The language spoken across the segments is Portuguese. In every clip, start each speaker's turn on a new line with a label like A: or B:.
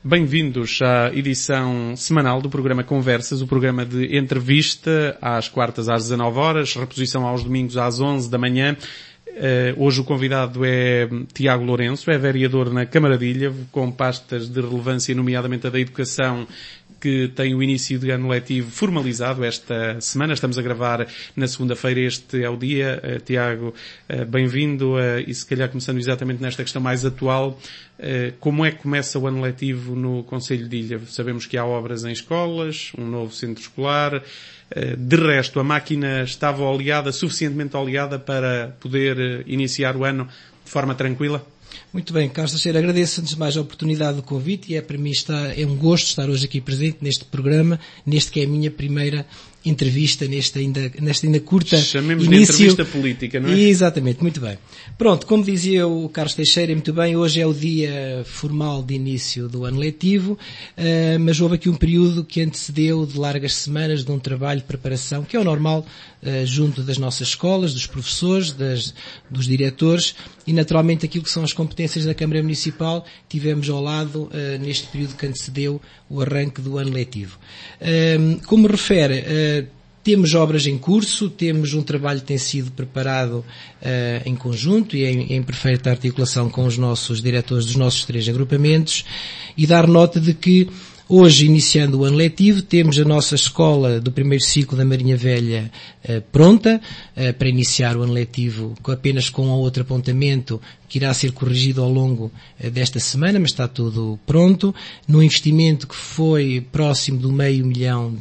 A: Bem-vindos à edição semanal do programa Conversas, o programa de entrevista às quartas às 19 horas, reposição aos domingos às 11 da manhã. Hoje o convidado é Tiago Lourenço, é vereador na Câmara de Ilhavo, com pastas de relevância, nomeadamente a da educação, que tem o início de ano letivo formalizado esta semana. Estamos a gravar na segunda-feira, este é o dia. Tiago, bem-vindo, e se calhar começando exatamente nesta questão mais atual, como é que começa o ano letivo no Concelho de Ilhavo? Sabemos que há obras em escolas, um novo centro escolar. De resto, a máquina estava oleada, suficientemente oleada para poder iniciar o ano de forma tranquila?
B: Muito bem, Carlos Teixeira, agradeço antes de mais a oportunidade do convite e para mim é um gosto estar hoje aqui presente neste programa, neste que é a minha primeira entrevista, nesta ainda curta
A: Chamemos
B: início.
A: De entrevista política, não é?
B: Exatamente, muito bem. Pronto, como dizia o Carlos Teixeira, muito bem, hoje é o dia formal de início do ano letivo, mas houve aqui um período que antecedeu de largas semanas de um trabalho de preparação, que é o normal, junto das nossas escolas, dos professores, dos diretores e naturalmente aquilo que são as competências da Câmara Municipal, tivemos ao lado neste período que antecedeu o arranque do ano letivo. Como refere, temos obras em curso, temos um trabalho que tem sido preparado em conjunto e em perfeita articulação com os nossos diretores dos nossos 3 agrupamentos e dar nota de que hoje, iniciando o ano letivo, temos a nossa escola do primeiro ciclo da Marinha Velha pronta para iniciar o ano letivo apenas com outro apontamento que irá ser corrigido ao longo desta semana, mas está tudo pronto, num investimento que foi próximo do €500 mil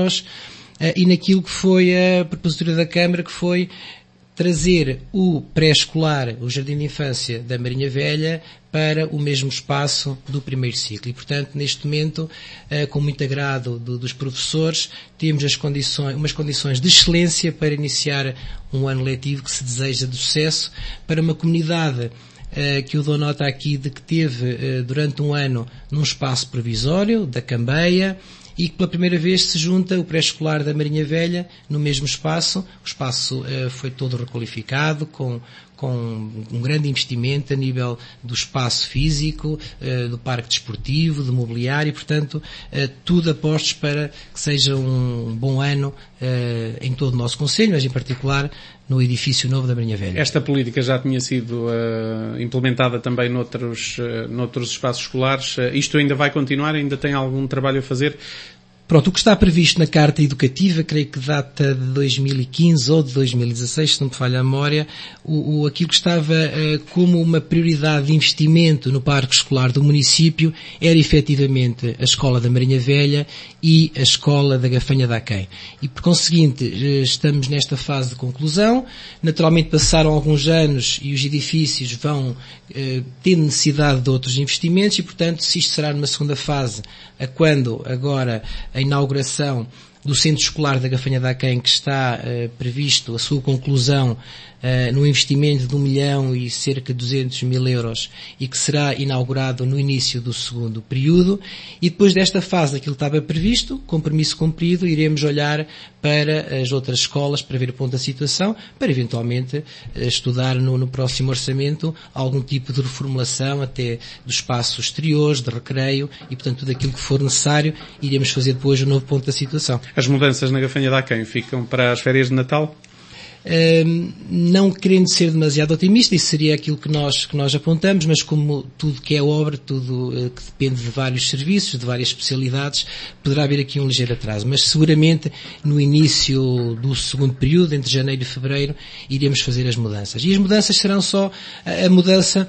B: e naquilo que foi a propositura da Câmara, que foi trazer o pré-escolar, o Jardim de Infância da Marinha Velha, para o mesmo espaço do primeiro ciclo. E, portanto, neste momento, com muito agrado dos professores, temos umas condições de excelência para iniciar um ano letivo que se deseja de sucesso para uma comunidade que eu dou nota aqui de que teve durante um ano num espaço provisório, da Cambeia, e que pela primeira vez se junta o pré-escolar da Marinha Velha no mesmo espaço. O espaço foi todo requalificado com um grande investimento a nível do espaço físico, do parque desportivo, do mobiliário, e portanto tudo apostos para que seja um bom ano em todo o nosso concelho, mas em particular no edifício novo da Marinha Velha.
A: Esta política já tinha sido implementada também noutros espaços escolares. Isto ainda vai continuar? Ainda tem algum trabalho a fazer?
B: Pronto, o que está previsto na Carta Educativa, creio que data de 2015 ou de 2016, se não me falha a memória, aquilo que estava como uma prioridade de investimento no parque escolar do município era efetivamente a Escola da Marinha Velha e a Escola da Gafanha da Aquém. E por conseguinte, estamos nesta fase de conclusão. Naturalmente passaram alguns anos e os edifícios vão ter necessidade de outros investimentos e, portanto, se isto será numa segunda fase, a quando agora a inauguração do Centro Escolar da Gafanha da Aquém, que está previsto a sua conclusão no investimento de €1 milhão e cerca de €200 mil e que será inaugurado no início do segundo período. E depois desta fase, aquilo que estava previsto, compromisso cumprido, iremos olhar para as outras escolas para ver o ponto da situação, para eventualmente estudar no próximo orçamento algum tipo de reformulação até dos espaços exteriores, de recreio e, portanto, tudo aquilo que for necessário, iremos fazer depois o novo ponto da situação.
A: As mudanças na Gafanha da Aquém ficam para as férias de Natal?
B: Não querendo ser demasiado otimista, isso seria aquilo que nós apontamos, mas como tudo que é obra, tudo que depende de vários serviços, de várias especialidades, poderá haver aqui um ligeiro atraso, mas seguramente no início do segundo período, entre janeiro e fevereiro, iremos fazer as mudanças. E as mudanças serão só a mudança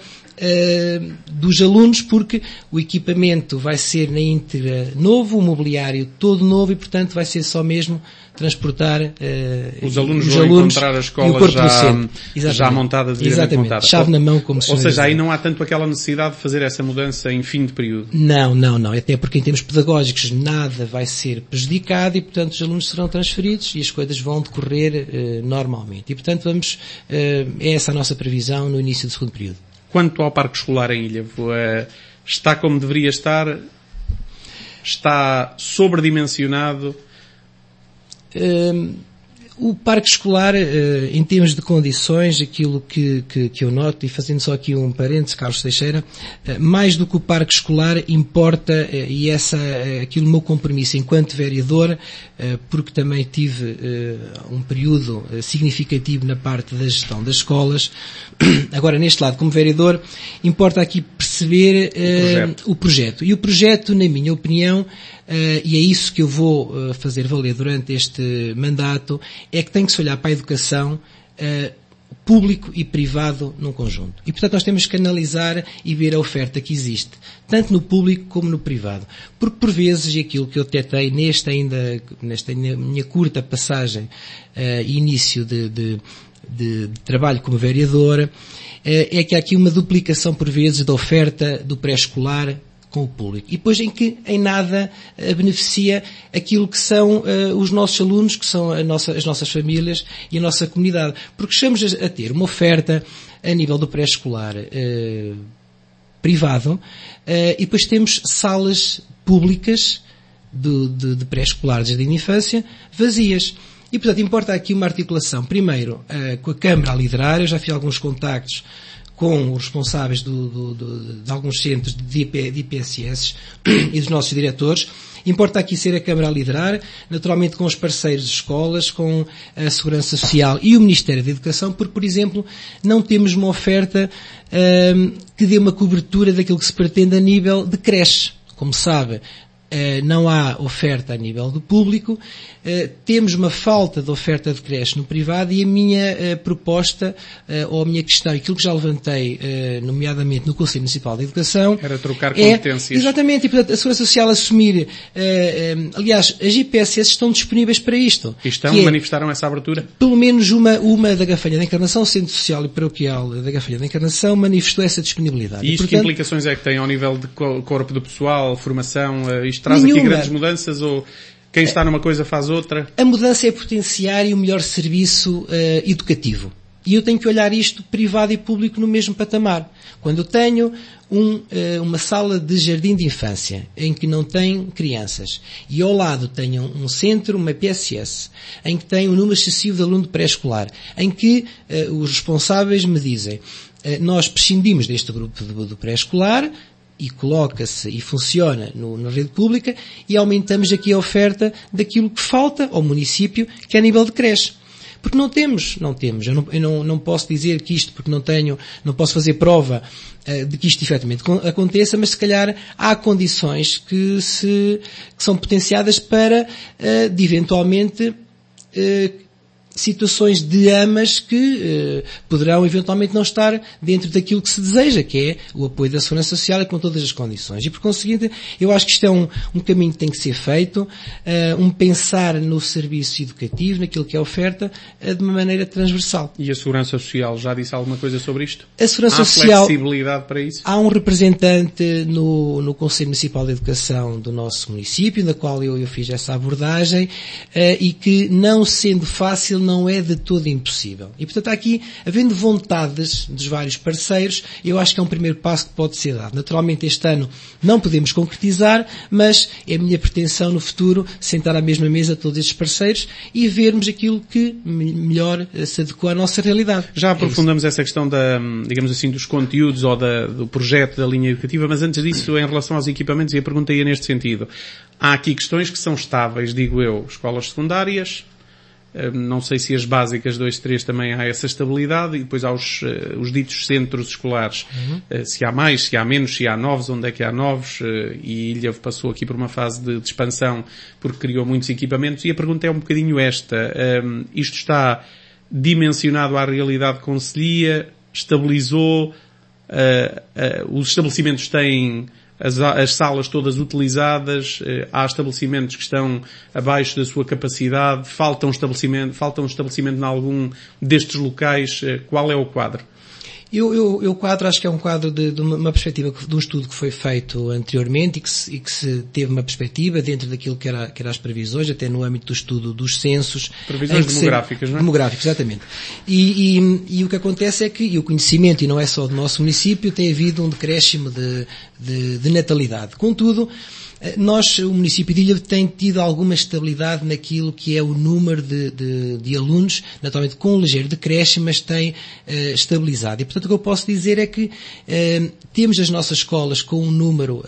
B: dos alunos, porque o equipamento vai ser na íntegra novo, o mobiliário todo novo e, portanto, vai ser só mesmo transportar
A: os alunos vão encontrar a escola já montada, devidamente montada.
B: Chave na mão, como se
A: Ou seja, aí não há tanto aquela necessidade de fazer essa mudança em fim de período.
B: Não. Até porque em termos pedagógicos nada vai ser prejudicado e, portanto, os alunos serão transferidos e as coisas vão decorrer normalmente. E, portanto, é essa a nossa previsão no início do segundo período.
A: Quanto ao parque escolar em Ilhavo, está como deveria estar? Está sobredimensionado?
B: O parque escolar, em termos de condições, aquilo que eu noto, e fazendo só aqui um parênteses, Carlos Teixeira, mais do que o parque escolar importa, e aquilo o meu compromisso enquanto vereador, porque também tive um período significativo na parte da gestão das escolas. Agora, neste lado, como vereador, importa aqui perceber o projeto. E o projeto, na minha opinião, e é isso que eu vou fazer valer durante este mandato, é que tem que se olhar para a educação público e privado num conjunto. E, portanto, nós temos que analisar e ver a oferta que existe, tanto no público como no privado. Porque, por vezes, e aquilo que eu detectei nesta minha curta passagem e início de trabalho como vereador, é que há aqui uma duplicação, por vezes, da oferta do pré-escolar com o público. E depois em nada beneficia aquilo que são os nossos alunos, que são as nossas famílias e a nossa comunidade. Porque estamos a ter uma oferta a nível do pré-escolar privado e depois temos salas públicas de pré-escolar de jardim de infância vazias. E, portanto, importa aqui uma articulação, primeiro, com a Câmara a liderar. Eu já fiz alguns contactos com os responsáveis de alguns centros de IPSS e dos nossos diretores. Importa aqui ser a Câmara a liderar, naturalmente com os parceiros de escolas, com a Segurança Social e o Ministério da Educação, porque, por exemplo, não temos uma oferta que dê uma cobertura daquilo que se pretende a nível de creche. Como sabe, não há oferta a nível do público, temos uma falta de oferta de creche no privado e a minha proposta, ou a minha questão, aquilo que já levantei, nomeadamente no Conselho Municipal de Educação,
A: era trocar competências.
B: Exatamente, e portanto a Segurança Social assumir, aliás, as IPSS estão disponíveis para isto.
A: E manifestaram essa abertura?
B: Pelo menos uma da Gafanha da Encarnação, o Centro Social e Paroquial da Gafanha da Encarnação, manifestou essa disponibilidade.
A: E isto, portanto, que implicações é que tem ao nível de corpo de pessoal, formação? Isto traz aqui grandes mudanças ou quem está numa coisa faz outra? A
B: mudança é potenciar o melhor serviço educativo. E eu tenho que olhar isto privado e público no mesmo patamar. Quando eu tenho uma sala de jardim de infância em que não tem crianças e ao lado tenho um centro, uma PSS, em que tem um número excessivo de aluno de pré-escolar, em que os responsáveis me dizem nós prescindimos deste grupo do pré-escolar e coloca-se e funciona na rede pública e aumentamos aqui a oferta daquilo que falta ao município, que é a nível de creche. Porque não temos. Eu não posso dizer que isto, porque não posso fazer prova de que isto efetivamente aconteça, mas se calhar há condições que são potenciadas para, de eventualmente, situações de amas que poderão eventualmente não estar dentro daquilo que se deseja, que é o apoio da Segurança Social e com todas as condições. E por conseguinte, eu acho que isto é um caminho que tem que ser feito, pensar no serviço educativo, naquilo que é oferta, de uma maneira transversal.
A: E a Segurança Social já disse alguma coisa sobre isto?
B: A Segurança Social...
A: Há flexibilidade para isso?
B: Há um representante no Conselho Municipal de Educação do nosso município, na qual eu fiz essa abordagem, e que, não sendo fácil, não é de todo impossível. E, portanto, aqui, havendo vontades dos vários parceiros, eu acho que é um primeiro passo que pode ser dado. Naturalmente, este ano não podemos concretizar, mas é a minha pretensão no futuro sentar à mesma mesa todos estes parceiros e vermos aquilo que melhor se adequa à nossa realidade.
A: Já aprofundamos essa questão digamos assim, dos conteúdos ou do projeto da linha educativa, mas antes disso, em relação aos equipamentos, e a pergunta ia neste sentido. Há aqui questões que são estáveis, digo eu, escolas secundárias, não sei se as básicas 2, 3 também há essa estabilidade, e depois há os ditos centros escolares. Se há mais, se há menos, se há novos, onde é que há novos, e Ilha passou aqui por uma fase de expansão porque criou muitos equipamentos, e a pergunta é um bocadinho esta. Isto está dimensionado à realidade concelhia, estabilizou, os estabelecimentos têm as salas todas utilizadas, há estabelecimentos que estão abaixo da sua capacidade, falta um estabelecimento em algum destes locais. Qual é o quadro?
B: Eu quadro, acho que é um quadro de uma perspectiva de um estudo que foi feito anteriormente e que se teve uma perspectiva dentro daquilo que era as previsões, até no âmbito do estudo dos censos.
A: Previsões demográficas, não é?
B: Demográficas, exatamente. E o que acontece é que, e o conhecimento, e não é só do nosso município, tem havido um decréscimo de natalidade. Contudo, o município de Ilha tem tido alguma estabilidade naquilo que é o número de alunos, naturalmente com um ligeiro decréscimo, mas tem estabilizado. E, portanto, o que eu posso dizer é que temos as nossas escolas com um número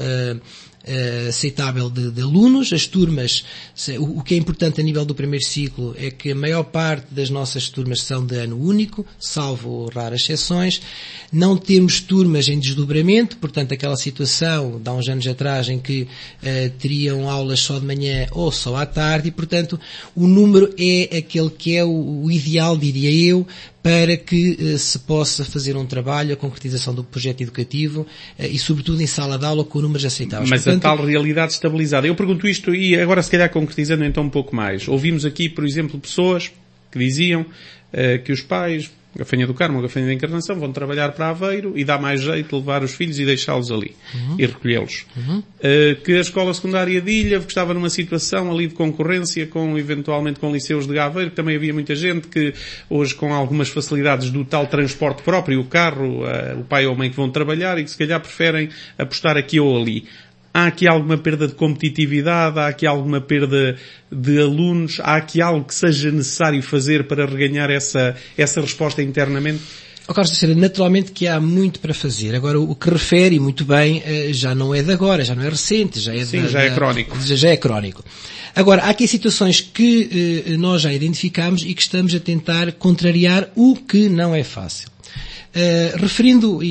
B: aceitável de alunos. As turmas, o que é importante a nível do primeiro ciclo é que a maior parte das nossas turmas são de ano único, salvo raras exceções. Não temos turmas em desdobramento, portanto aquela situação de há uns anos atrás em que teriam aulas só de manhã ou só à tarde, e portanto o número é aquele que é o ideal, diria eu, para que se possa fazer um trabalho, a concretização do projeto educativo e sobretudo em sala de aula com números aceitáveis.
A: Mas portanto, a tal realidade estabilizada. Eu pergunto isto e agora se calhar concretizando então um pouco mais. Ouvimos aqui, por exemplo, pessoas que diziam que os pais, Gafanha do Carmo ou Gafanha da Encarnação, vão trabalhar para Aveiro e dá mais jeito levar os filhos e deixá-los ali e recolhê-los. Que a escola secundária de Ilha, que estava numa situação ali de concorrência eventualmente com liceus de Aveiro, que também havia muita gente que hoje com algumas facilidades do tal transporte próprio, o carro, o pai ou a mãe que vão trabalhar e que se calhar preferem apostar aqui ou ali. Há aqui alguma perda de competitividade? Há aqui alguma perda de alunos? Há aqui algo que seja necessário fazer para reganhar essa resposta internamente?
B: Carlos Teixeira, naturalmente que há muito para fazer. Agora, o que refere, muito bem, já não é de agora, já não é recente, já é
A: crónico.
B: Já é crónico. Agora, há aqui situações que nós já identificamos e que estamos a tentar contrariar, o que não é fácil. Referindo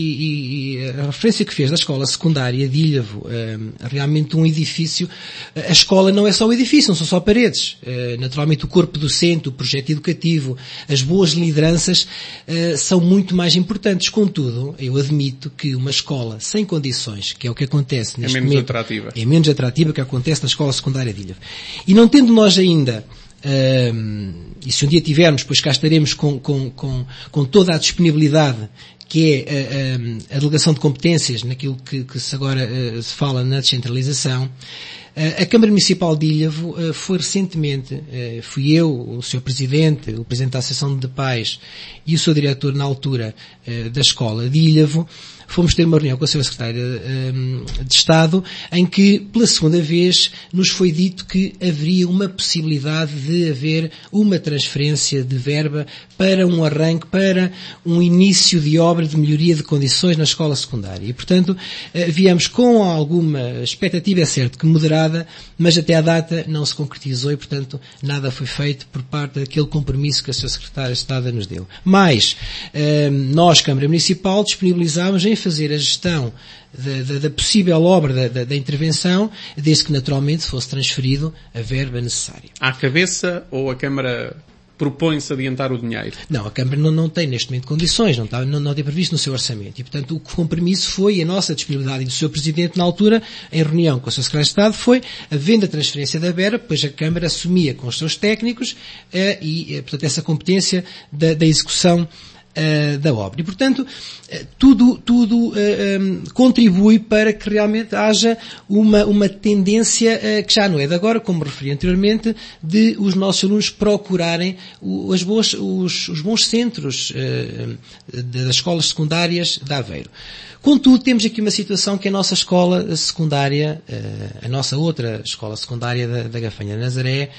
B: a referência que fez da escola secundária de Ilhavo, realmente um edifício, a escola não é só o edifício, não são só paredes. Naturalmente o corpo docente, o projeto educativo, as boas lideranças são muito mais importantes. Contudo, eu admito que uma escola sem condições, que é o que acontece neste momento,
A: atrativa.
B: É menos atrativa que acontece na escola secundária de Ilhavo. E não tendo nós ainda e se um dia tivermos, pois cá estaremos com toda a disponibilidade que é a delegação de competências naquilo que se agora se fala na descentralização. A Câmara Municipal de Ilhavo foi recentemente, fui eu, o Sr. Presidente, o Presidente da Associação de Pais e o Sr. Diretor na altura da Escola de Ilhavo, fomos ter uma reunião com a Sra. Secretária de Estado em que, pela segunda vez, nos foi dito que haveria uma possibilidade de haver uma transferência de verba para um arranque, para um início de obra de melhoria de condições na escola secundária. E, portanto, viemos com alguma expectativa, é certo que moderada, mas até à data não se concretizou e, portanto, nada foi feito por parte daquele compromisso que a Sra. Secretária de Estado nos deu. Mas, nós, Câmara Municipal, disponibilizámos em fazer a gestão da possível obra da intervenção, desde que naturalmente fosse transferido a verba necessária.
A: À cabeça ou a Câmara propõe-se adiantar o dinheiro?
B: Não, a Câmara não tem neste momento condições, não tem previsto no seu orçamento. E, portanto, o compromisso foi, a nossa disponibilidade e do Sr. Presidente na altura, em reunião com o Sr. Secretário de Estado, foi, havendo a transferência da verba, pois a Câmara assumia com os seus técnicos portanto, essa competência da execução da obra. E, portanto, tudo contribui para que realmente haja uma tendência que já não é de agora, como referi anteriormente, de os nossos alunos procurarem os bons centros das escolas secundárias de Aveiro. Contudo, temos aqui uma situação que a nossa escola secundária, a nossa outra escola secundária da Gafanha de Nazaré,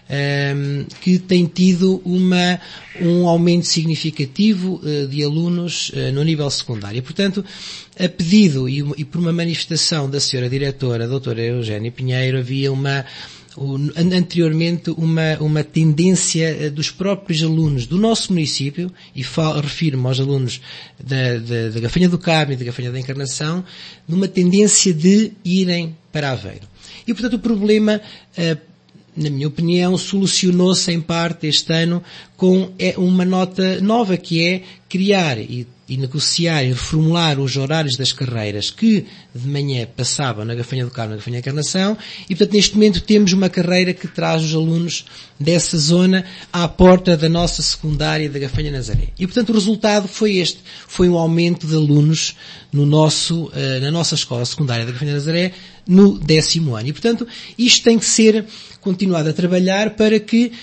B: que tem tido um aumento significativo de alunos no nível secundário. Portanto, a pedido e por uma manifestação da senhora diretora, a doutora Eugénia Pinheiro, havia anteriormente uma tendência dos próprios alunos do nosso município, e refiro-me aos alunos da Gafanha do Carmo e da Gafanha da Encarnação, numa tendência de irem para Aveiro. E, portanto, o problema, na minha opinião, solucionou-se em parte este ano com uma nota nova, que é criar e negociar e reformular os horários das carreiras que de manhã passavam na Gafanha do Carmo e na Gafanha da Encarnação, e portanto neste momento temos uma carreira que traz os alunos dessa zona à porta da nossa secundária da Gafanha Nazaré. E portanto o resultado foi este, foi um aumento de alunos na nossa escola secundária da Gafanha Nazaré no 10º ano. E portanto isto tem que ser continuado a trabalhar para que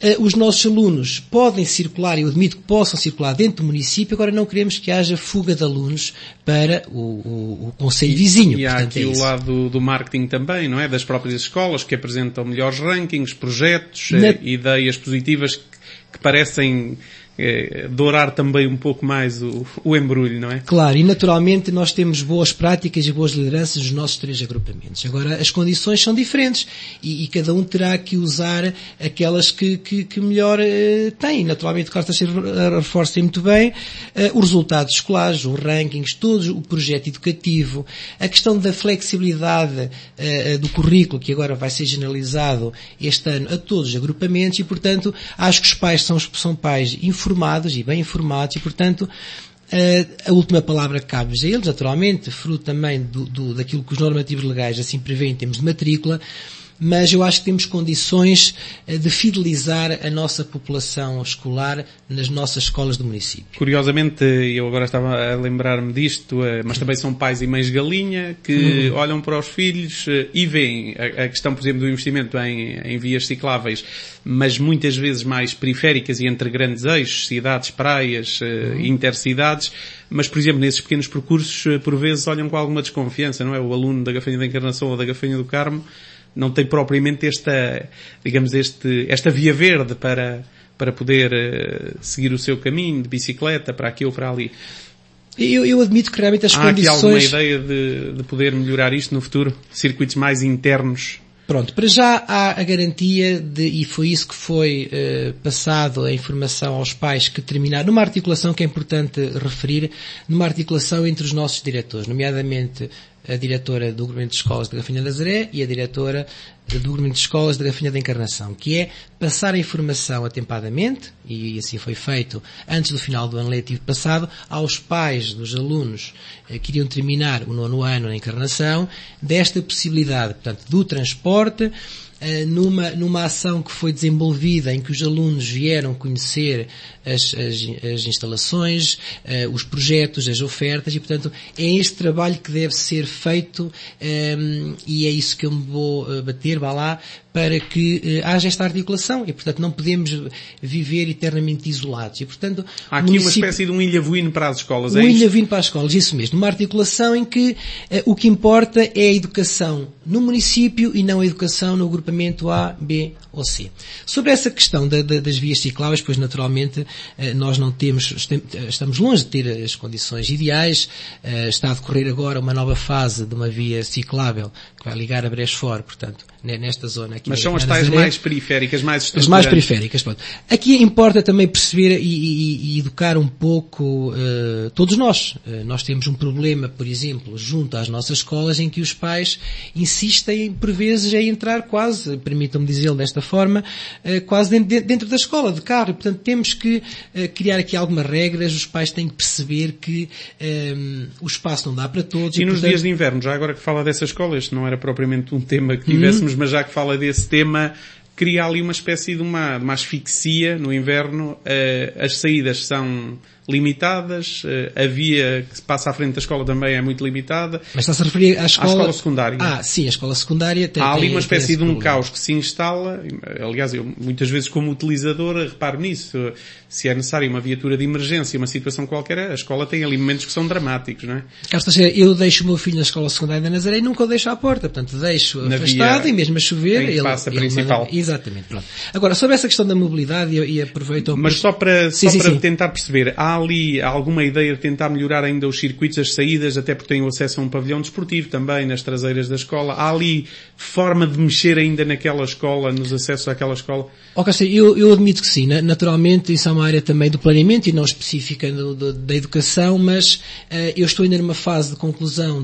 B: Os nossos alunos podem circular, eu admito que possam circular dentro do município, agora não queremos que haja fuga de alunos para o concelho vizinho.
A: E há
B: portanto,
A: aqui o lado do marketing também, não é? Das próprias escolas que apresentam melhores rankings, projetos, ideias positivas que parecem dourar também um pouco mais o embrulho, não é?
B: Claro, e naturalmente nós temos boas práticas e boas lideranças nos nossos 3 agrupamentos. Agora, as condições são diferentes e cada um terá que usar aquelas que melhor tem. Naturalmente, o Carlos Teixeira reforça muito bem os resultados escolares, os rankings, todo o projeto educativo, a questão da flexibilidade do currículo, que agora vai ser generalizado este ano a todos os agrupamentos e, portanto, acho que os pais são pais informados e bem informados e, portanto, a última palavra cabe a eles, naturalmente, fruto também daquilo que os normativos legais assim prevêem em termos de matrícula, mas eu acho que temos condições de fidelizar a nossa população escolar nas nossas escolas do município.
A: Curiosamente, eu agora estava a lembrar-me disto, mas também são pais e mães galinha que olham para os filhos e veem a questão, por exemplo, do investimento em vias cicláveis, mas muitas vezes mais periféricas e entre grandes eixos, cidades, praias, intercidades, mas, por exemplo, nesses pequenos percursos, por vezes olham com alguma desconfiança, não é? O aluno da Gafanha da Encarnação ou da Gafanha do Carmo não tem propriamente esta via verde para poder seguir o seu caminho de bicicleta para aqui ou para ali.
B: Eu admito que realmente as condições...
A: Há aqui alguma ideia de poder melhorar isto no futuro? Circuitos mais internos?
B: Pronto, para já há a garantia e foi isso que foi passado a informação aos pais que terminaram, numa articulação que é importante referir, numa articulação entre os nossos diretores, nomeadamente a diretora do Grupamento de Escolas da Gafanha de Nazaré e a diretora do Grupamento de Escolas da Gafanha da Encarnação, que é passar a informação atempadamente, e assim foi feito antes do final do ano letivo passado, aos pais dos alunos que iriam terminar o 9º ano na Encarnação, desta possibilidade, portanto, do transporte, numa ação que foi desenvolvida em que os alunos vieram conhecer as instalações, os projetos, as ofertas e, portanto, é este trabalho que deve ser feito e é isso que eu me vou bater, vá lá, para que haja esta articulação e, portanto, não podemos viver eternamente isolados. E, portanto,
A: há aqui uma espécie de um ilhavino para as escolas, é
B: isso? Um ilhavino para as escolas, isso mesmo. Uma articulação em que o que importa é a educação no município e não a educação no agrupamento A, B ou C. Sobre essa questão das vias cicláveis, pois naturalmente nós não estamos longe de ter as condições ideais. Está a decorrer agora uma nova fase de uma via ciclável que vai ligar a Brechfort, portanto, nesta zona aqui.
A: Mas são as tais mais periféricas, mais estruturantes.
B: As mais periféricas, pronto. Aqui importa também perceber e educar um pouco todos nós. Nós temos um problema, por exemplo, junto às nossas escolas, em que os pais insistem, por vezes, em entrar quase, permitam-me dizê-lo desta forma, quase dentro da escola, de carro. E, portanto, temos que criar aqui algumas regras. Os pais têm que perceber que o espaço não dá para todos.
A: E nos dias de inverno, já agora que fala dessas escolas, não era propriamente um tema que tivéssemos, mas já que fala desse tema, cria ali uma espécie de uma asfixia no inverno. As saídas são limitadas, a via que se passa à frente da escola também é muito limitada.
B: Mas está-se a referir à escola
A: secundária.
B: Sim, a escola secundária tem...
A: Há ali uma espécie de um caos que se instala. Aliás, eu muitas vezes como utilizador reparo nisso. Se é necessário uma viatura de emergência, uma situação qualquer, a escola tem ali momentos que são dramáticos, não é?
B: Carlos Teixeira, eu deixo o meu filho na escola secundária da Nazaré e nunca o deixo à porta. Portanto, deixo afastado e mesmo a chover...
A: Ele passa principal.
B: Exatamente, pronto. Agora, sobre essa questão da mobilidade, e aproveito...
A: Mas só para tentar perceber, há ali alguma ideia de tentar melhorar ainda os circuitos, as saídas, até porque tenho acesso a um pavilhão desportivo também, nas traseiras da escola. Há ali forma de mexer ainda naquela escola, nos acessos àquela escola?
B: Eu admito que sim. Naturalmente, isso é uma área também do planeamento e não específica da educação, mas eu estou ainda numa fase de conclusão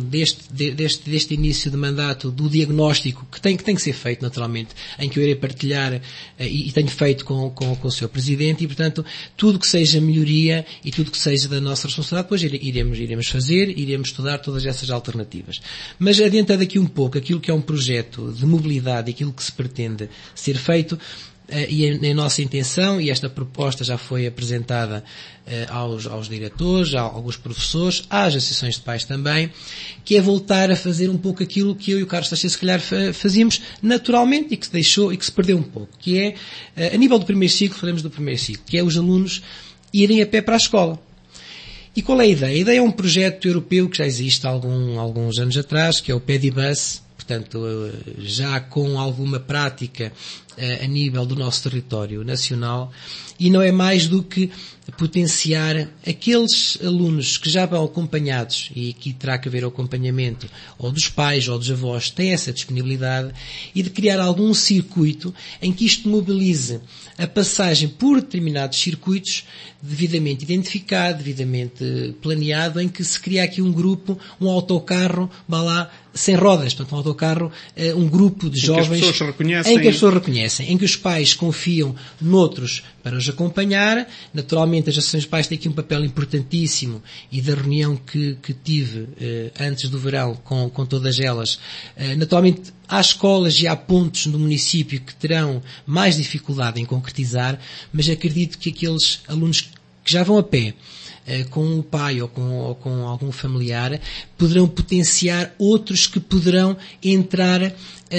B: deste início de mandato do diagnóstico que tem que ser feito, naturalmente, em que eu irei partilhar e tenho feito com o Sr. Presidente e, portanto, tudo que seja melhoria e tudo que seja da nossa responsabilidade, depois iremos fazer, iremos estudar todas essas alternativas. Mas adiantando aqui um pouco aquilo que é um projeto de mobilidade e aquilo que se pretende ser feito, e a nossa intenção, e esta proposta já foi apresentada aos diretores, a alguns professores, às associações de pais também, que é voltar a fazer um pouco aquilo que eu e o Carlos Teixeira se calhar fazíamos naturalmente e que se deixou e que se perdeu um pouco, que é, a nível do primeiro ciclo, falamos do primeiro ciclo, que é os alunos irem a pé para a escola. E qual é a ideia? A ideia é um projeto europeu que já existe há alguns anos atrás, que é o Pedibus, portanto, já com alguma prática a nível do nosso território nacional, e não é mais do que potenciar aqueles alunos que já vão acompanhados, e aqui terá que haver o acompanhamento ou dos pais ou dos avós, têm essa disponibilidade, e de criar algum circuito em que isto mobilize a passagem por determinados circuitos devidamente identificado, devidamente planeado, em que se cria aqui um grupo, um autocarro, vá lá, sem rodas, portanto um autocarro, um grupo de jovens
A: em que as pessoas reconhecem,
B: em que os pais confiam noutros para os acompanhar. Naturalmente as associações de pais têm aqui um papel importantíssimo, e da reunião que tive antes do verão com todas elas, naturalmente há escolas e há pontos no município que terão mais dificuldade em concretizar, mas acredito que aqueles alunos que já vão a pé, com o pai ou com algum familiar, poderão potenciar outros que poderão entrar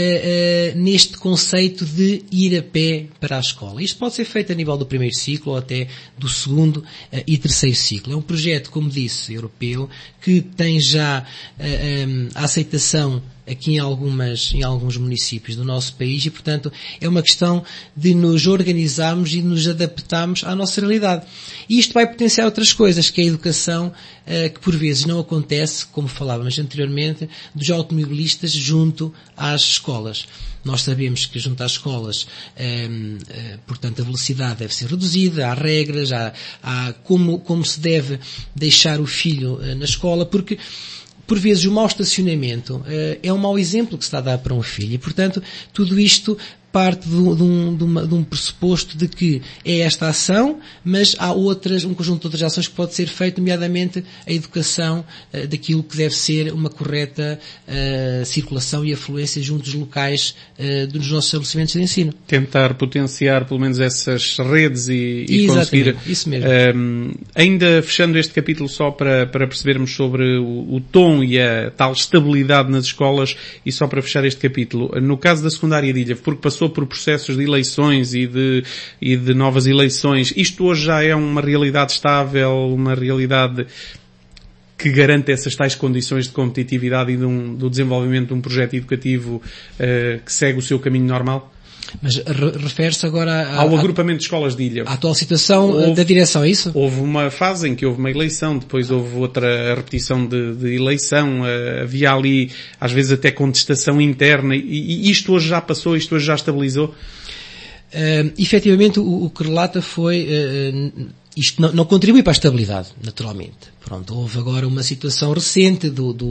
B: neste conceito de ir a pé para a escola. Isto pode ser feito a nível do primeiro ciclo ou até do segundo e terceiro ciclo. É um projeto, como disse, europeu, que tem já a aceitação aqui em alguns municípios do nosso país, e, portanto, é uma questão de nos organizarmos e nos adaptarmos à nossa realidade. E isto vai potenciar outras coisas, que é a educação, que por vezes não acontece, como falávamos anteriormente, dos automobilistas junto às escolas. Nós sabemos que junto às escolas, portanto, a velocidade deve ser reduzida, há regras, há como se deve deixar o filho na escola, porque por vezes o mau estacionamento é um mau exemplo que se está a dar para um filho, e, portanto, tudo isto parte de um pressuposto de que é esta ação, mas há um conjunto de outras ações que pode ser feito, nomeadamente a educação daquilo que deve ser uma correta circulação e afluência junto dos locais dos nossos estabelecimentos de ensino.
A: Tentar potenciar pelo menos essas redes e conseguir...
B: Isso mesmo.
A: Ainda fechando este capítulo só para percebermos sobre o tom e a tal estabilidade nas escolas, e só para fechar este capítulo, no caso da secundária de Ilhavo, porque passou por processos de eleições e de novas eleições, isto hoje já é uma realidade estável, uma realidade que garante essas tais condições de competitividade e do desenvolvimento de um projeto educativo que segue o seu caminho normal?
B: Mas refere-se agora
A: ao agrupamento de escolas de Ilhavo.
B: À atual situação da direção, é isso?
A: Houve uma fase em que houve uma eleição, depois houve outra repetição de eleição, havia ali às vezes até contestação interna, e isto hoje já passou, isto hoje já estabilizou?
B: Efetivamente o que relata foi... isto não contribui para a estabilidade, naturalmente. Pronto, houve agora uma situação recente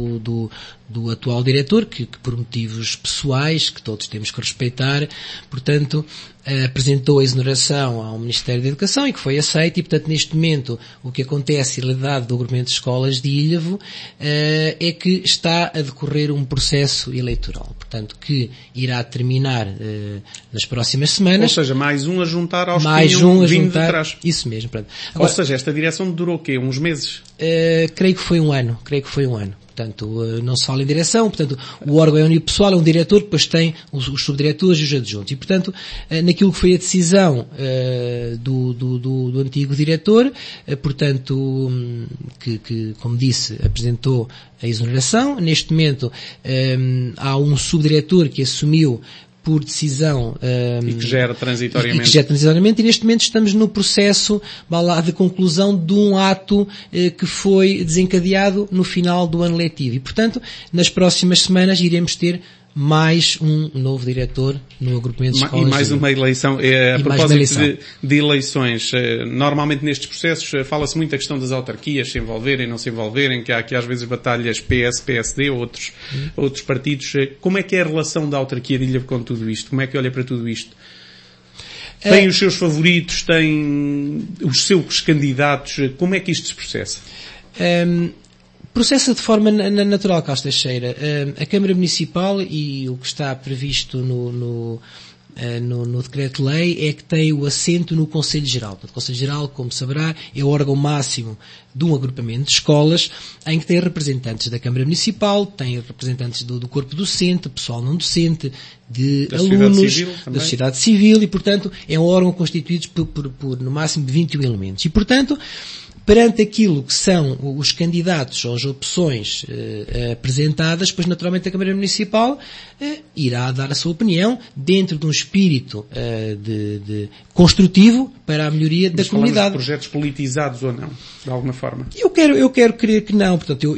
B: do atual diretor, que por motivos pessoais, que todos temos que respeitar, portanto, apresentou a exoneração ao Ministério da Educação e que foi aceita, e, portanto, neste momento, o que acontece, a realidade do agrupamento de escolas de Ilhavo, é que está a decorrer um processo eleitoral, portanto, que irá terminar nas próximas semanas.
A: Ou seja, mais um a juntar aos que
B: tinham vindo de
A: trás.
B: Isso mesmo. Portanto.
A: Agora, ou seja, esta direção durou o quê? Uns meses?
B: Creio que foi um ano. Portanto, não se fala em direção, portanto, o órgão é unipessoal, é um diretor, depois tem os subdiretores e os adjuntos. E, portanto, naquilo que foi a decisão do antigo diretor, portanto, que, como disse, apresentou a exoneração. Neste momento, há um subdiretor que assumiu por decisão
A: e que gera
B: transitoriamente, e neste momento estamos no processo de conclusão de um ato que foi desencadeado no final do ano letivo, e, portanto, nas próximas semanas iremos ter mais um novo diretor no agrupamento de escolas.
A: E mais uma eleição. A propósito de eleições, normalmente nestes processos fala-se muito a questão das autarquias, se envolverem, não se envolverem, que há aqui às vezes batalhas PS, PSD, outros partidos. Como é que é a relação da autarquia de Ilhavo com tudo isto? Como é que olha para tudo isto? Tem os seus favoritos, tem os seus candidatos, como é que isto se processa?
B: Processa de forma natural, Carlos Teixeira. A Câmara Municipal e o que está previsto no decreto-lei é que tem o assento no Conselho Geral. Portanto, o Conselho Geral, como saberá, é o órgão máximo de um agrupamento de escolas em que tem representantes da Câmara Municipal, tem representantes do corpo docente, pessoal não docente, de alunos, da sociedade civil e, portanto, é um órgão constituído por no máximo 21 elementos. E, portanto, perante aquilo que são os candidatos ou as opções apresentadas, pois naturalmente a Câmara Municipal irá dar a sua opinião dentro de um espírito de construtivo para a melhoria da comunidade.
A: De projetos politizados ou não, de alguma forma?
B: Eu quero crer que não. Portanto,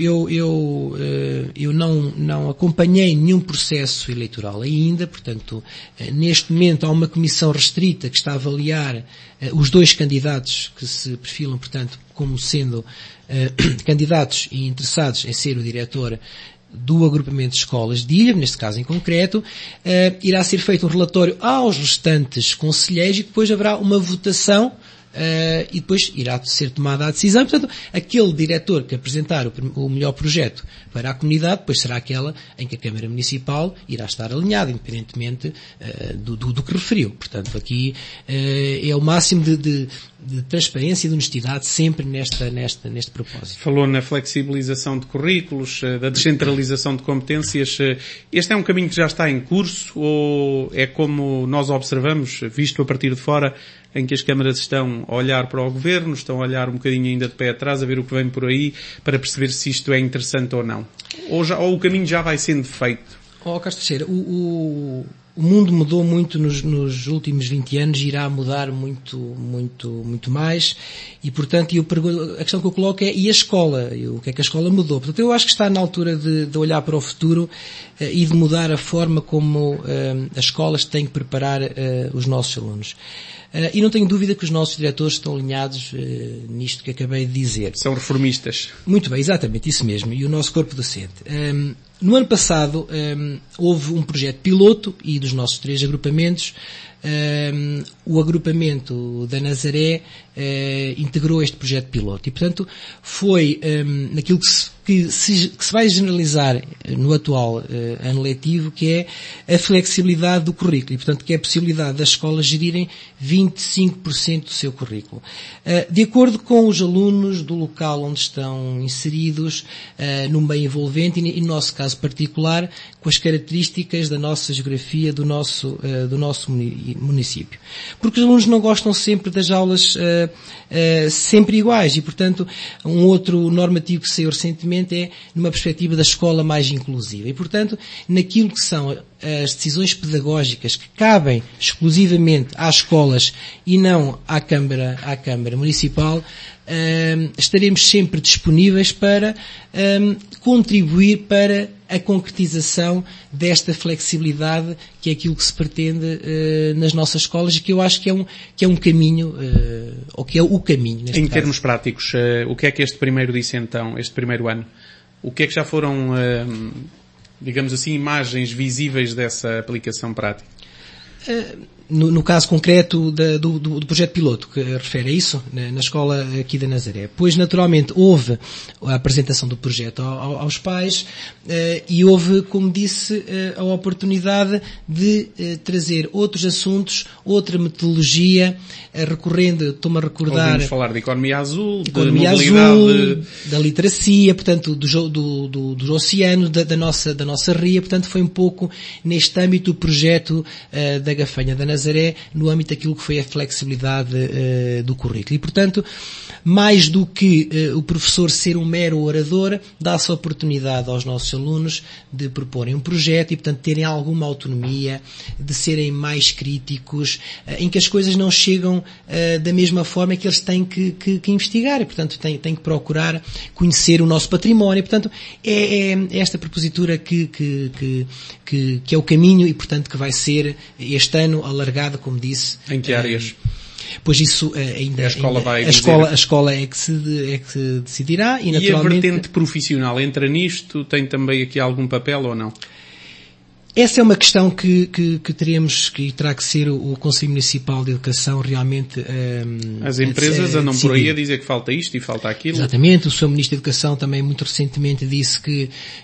B: eu não acompanhei nenhum processo eleitoral ainda. Portanto, neste momento há uma comissão restrita que está a avaliar os dois candidatos que se perfilam, portanto, como sendo candidatos e interessados em ser o diretor do agrupamento de escolas de Ilha, neste caso em concreto, irá ser feito um relatório aos restantes conselheiros e depois haverá uma votação e depois irá ser tomada a decisão. Portanto, aquele diretor que apresentar o melhor projeto para a comunidade, depois será aquela em que a Câmara Municipal irá estar alinhada, independentemente do que referiu. Portanto, aqui é o máximo de transparência e de honestidade sempre neste propósito.
A: Falou na flexibilização de currículos, da descentralização de competências. Este é um caminho que já está em curso ou é como nós observamos, visto a partir de fora, em que as câmaras estão a olhar para o governo, estão a olhar um bocadinho ainda de pé atrás, a ver o que vem por aí, para perceber se isto é interessante ou não? Ou o caminho já vai sendo feito?
B: Carlos Teixeira, o mundo mudou muito nos últimos 20 anos e irá mudar muito mais e, portanto, a questão que eu coloco é, e a escola? O que é que a escola mudou? Portanto, eu acho que está na altura de olhar para o futuro e de mudar a forma como as escolas têm que preparar os nossos alunos. E não tenho dúvida que os nossos diretores estão alinhados nisto que acabei de dizer.
A: São reformistas.
B: Muito bem, exatamente, isso mesmo. E o nosso corpo docente. No ano passado houve um projeto piloto e dos nossos 3 agrupamentos, o agrupamento da Nazaré integrou este projeto piloto. E, portanto, foi naquilo que se vai generalizar no atual ano letivo, que é a flexibilidade do currículo. E, portanto, que é a possibilidade das escolas gerirem 25% do seu currículo. De acordo com os alunos do local onde estão inseridos, num meio envolvente e, no nosso caso particular, com as características da nossa geografia, do nosso município. Porque os alunos não gostam sempre das aulas sempre iguais e, portanto, um outro normativo que saiu recentemente é numa perspectiva da escola mais inclusiva. E, portanto, naquilo que são as decisões pedagógicas que cabem exclusivamente às escolas e não à Câmara Municipal, estaremos sempre disponíveis para contribuir para a concretização desta flexibilidade, que é aquilo que se pretende nas nossas escolas e que eu acho que é um caminho, ou que é o caminho neste caso.
A: Em termos práticos, o que é que este primeiro disse então, este primeiro ano? O que é que já foram, digamos assim, imagens visíveis dessa aplicação prática?
B: No caso concreto do projeto piloto, que refere a isso, na escola aqui da Nazaré. Pois, naturalmente, houve a apresentação do projeto aos pais e houve, como disse, a oportunidade de trazer outros assuntos, outra metodologia, estou-me a recordar...
A: Ouvimos falar de economia azul,
B: de mobilidade... da literacia, portanto, dos oceanos, da nossa ria, portanto, foi um pouco neste âmbito o projeto da Gafanha da Nazaré, no âmbito daquilo que foi a flexibilidade do currículo. E, portanto, mais do que o professor ser um mero orador, dá-se a oportunidade aos nossos alunos de proporem um projeto e, portanto, terem alguma autonomia, de serem mais críticos, em que as coisas não chegam da mesma forma que eles têm que investigar e, portanto, têm que procurar conhecer o nosso património. E, portanto, é esta propositura que é o caminho e, portanto, que vai ser este ano alargado, como disse.
A: Em que áreas?
B: Pois isso ainda...
A: A escola vai
B: a escola é que se decidirá e naturalmente...
A: E a vertente profissional entra nisto? Tem também aqui algum papel ou não?
B: Essa é uma questão que teremos, que terá que ser o Conselho Municipal de Educação realmente...
A: As empresas andam por aí a dizer que falta isto e falta aquilo.
B: Exatamente. O Sr. Ministro da Educação também muito recentemente disse que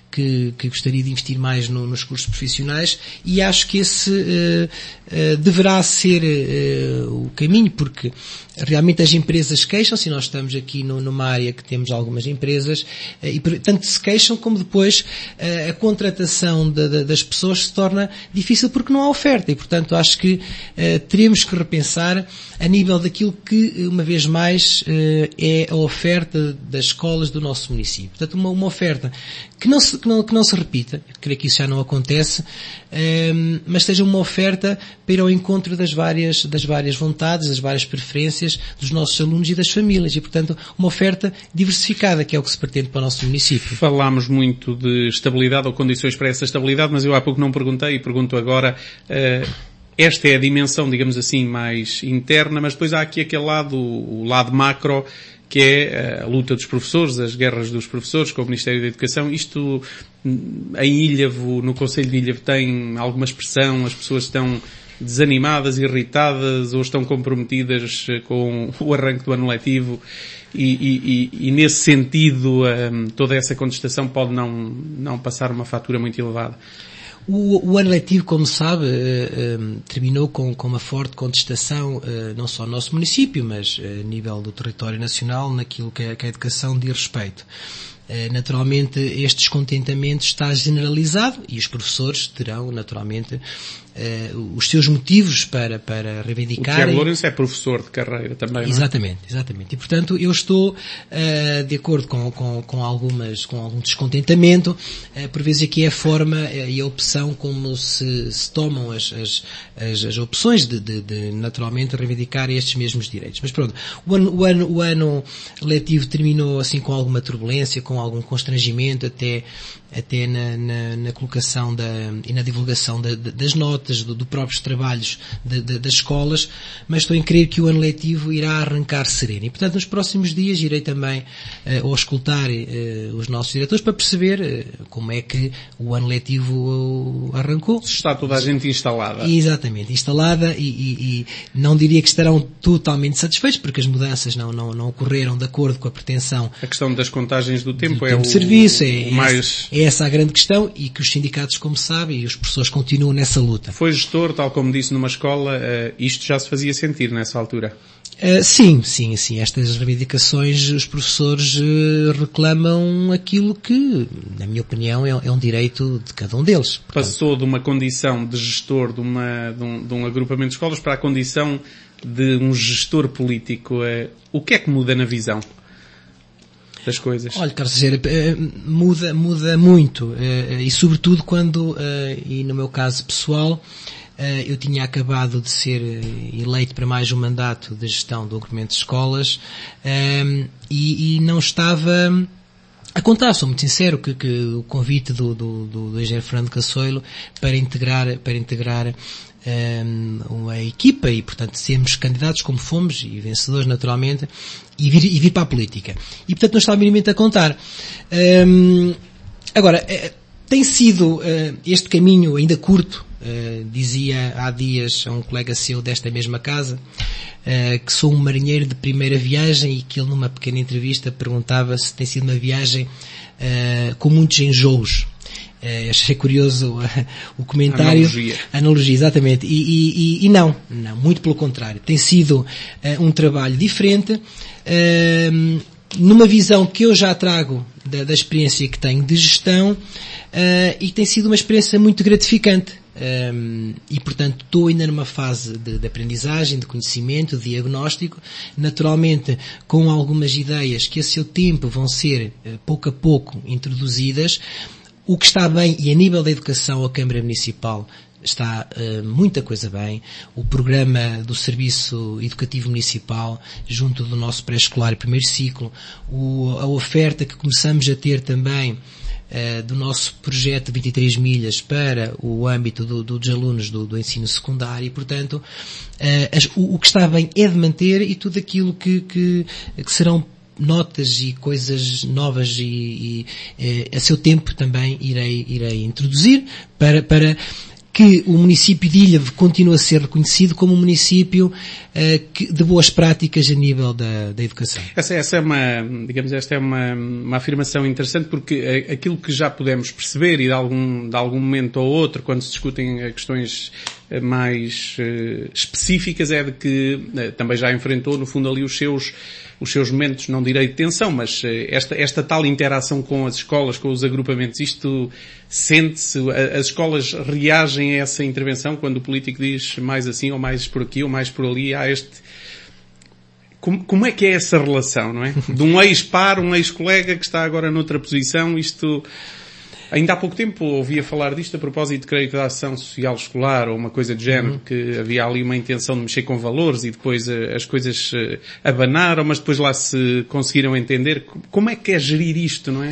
B: que gostaria de investir mais nos cursos profissionais, e acho que esse deverá ser o caminho, porque realmente as empresas queixam-se, e nós estamos aqui numa área que temos algumas empresas, e tanto se queixam como depois a contratação das pessoas se torna difícil porque não há oferta, e portanto acho que teremos que repensar a nível daquilo que, uma vez mais, é a oferta das escolas do nosso município. Portanto, uma oferta que não se repita, creio que isso já não acontece, mas seja uma oferta para ir ao encontro das várias vontades, das várias preferências dos nossos alunos e das famílias, e portanto uma oferta diversificada, que é o que se pretende para o nosso município.
A: Falámos muito de estabilidade ou condições para essa estabilidade, mas eu há pouco não perguntei e pergunto agora. Esta é a dimensão, digamos assim, mais interna, mas depois há aqui aquele lado, o lado macro, que é a luta dos professores, as guerras dos professores com o Ministério da Educação. Isto, em Ilhavo, no Concelho de Ilhavo, tem alguma expressão? As pessoas estão desanimadas, irritadas, ou estão comprometidas com o arranque do ano letivo? E nesse sentido, toda essa contestação pode não passar uma fatura muito elevada.
B: O ano letivo, como sabe, terminou com uma forte contestação, não só no nosso município, mas a nível do território nacional, naquilo que a educação diz respeito. Naturalmente, este descontentamento está generalizado e os professores terão, naturalmente, os seus motivos para reivindicar.
A: O Tiago Lourenço é professor de carreira também, não é?
B: Exatamente. E, portanto, eu estou de acordo com algum descontentamento, por vezes aqui é a forma e a opção como se tomam as opções de naturalmente reivindicar estes mesmos direitos. Mas pronto, o ano letivo terminou assim com alguma turbulência, com algum constrangimento até na colocação e na divulgação das notas, do próprios trabalhos das escolas, mas estou em crer que o ano letivo irá arrancar sereno. E, portanto, nos próximos dias irei também auscultar os nossos diretores para perceber como é que o ano letivo arrancou.
A: Está toda a gente instalada.
B: Exatamente, instalada, e não diria que estarão totalmente satisfeitos, porque as mudanças não ocorreram de acordo com a pretensão.
A: A questão das contagens do tempo
B: é o serviço, é essa a grande questão, e que os sindicatos, como sabem, e os professores continuam nessa luta.
A: Foi gestor, tal como disse, numa escola, isto já se fazia sentir nessa altura?
B: Sim. Estas reivindicações, os professores reclamam aquilo que, na minha opinião, é um direito de cada um deles. Portanto,
A: passou de uma condição de gestor de um agrupamento de escolas para a condição de um gestor político. O que é que muda na visão das coisas?
B: Olha, Carlos Teixeira, muda muito, e sobretudo quando, e no meu caso pessoal, eu tinha acabado de ser eleito para mais um mandato de gestão do agrupamento de escolas, e não estava a contar, sou muito sincero, que o convite do engenheiro Fernando Cassoilo para integrar uma equipa e, portanto, sermos candidatos como fomos e vencedores naturalmente, e vir para a política. E, portanto, não estava minimamente a contar. Agora, tem sido este caminho ainda curto. Dizia há dias a um colega seu desta mesma casa que sou um marinheiro de primeira viagem, e que ele, numa pequena entrevista, perguntava se tem sido uma viagem com muitos enjoos. Achei curioso o comentário. Analogia, exatamente. E não, muito pelo contrário. Tem sido um trabalho diferente, numa visão que eu já trago da experiência que tenho de gestão, e tem sido uma experiência muito gratificante. E, portanto, estou ainda numa fase de aprendizagem, de conhecimento, de diagnóstico, naturalmente com algumas ideias que a seu tempo vão ser pouco a pouco introduzidas. O que está bem, e a nível da educação, a Câmara Municipal está muita coisa bem. O programa do Serviço Educativo Municipal, junto do nosso pré-escolar e primeiro ciclo, a oferta que começamos a ter também do nosso projeto de 23 milhas para o âmbito dos alunos do ensino secundário, e, portanto, o que está bem é de manter, e tudo aquilo que serão notas e coisas novas e a seu tempo também irei introduzir para que o município de Ilha continua a ser reconhecido como um município de boas práticas a nível da educação.
A: Essa é uma afirmação interessante, porque aquilo que já podemos perceber, e de algum momento ou outro, quando se discutem questões mais específicas, é de que também já enfrentou, no fundo, ali os seus momentos, não direi de tensão, mas esta tal interação com as escolas, com os agrupamentos, isto sente-se, as escolas reagem a essa intervenção quando o político diz mais assim, ou mais por aqui, ou mais por ali, há como é que é essa relação, não é? De um ex-par, um ex-colega que está agora noutra posição, isto... Ainda há pouco tempo ouvia falar disto a propósito, creio que da ação social escolar ou uma coisa de género, que havia ali uma intenção de mexer com valores e depois as coisas abanaram, mas depois lá se conseguiram entender. Como é que é gerir isto, não é?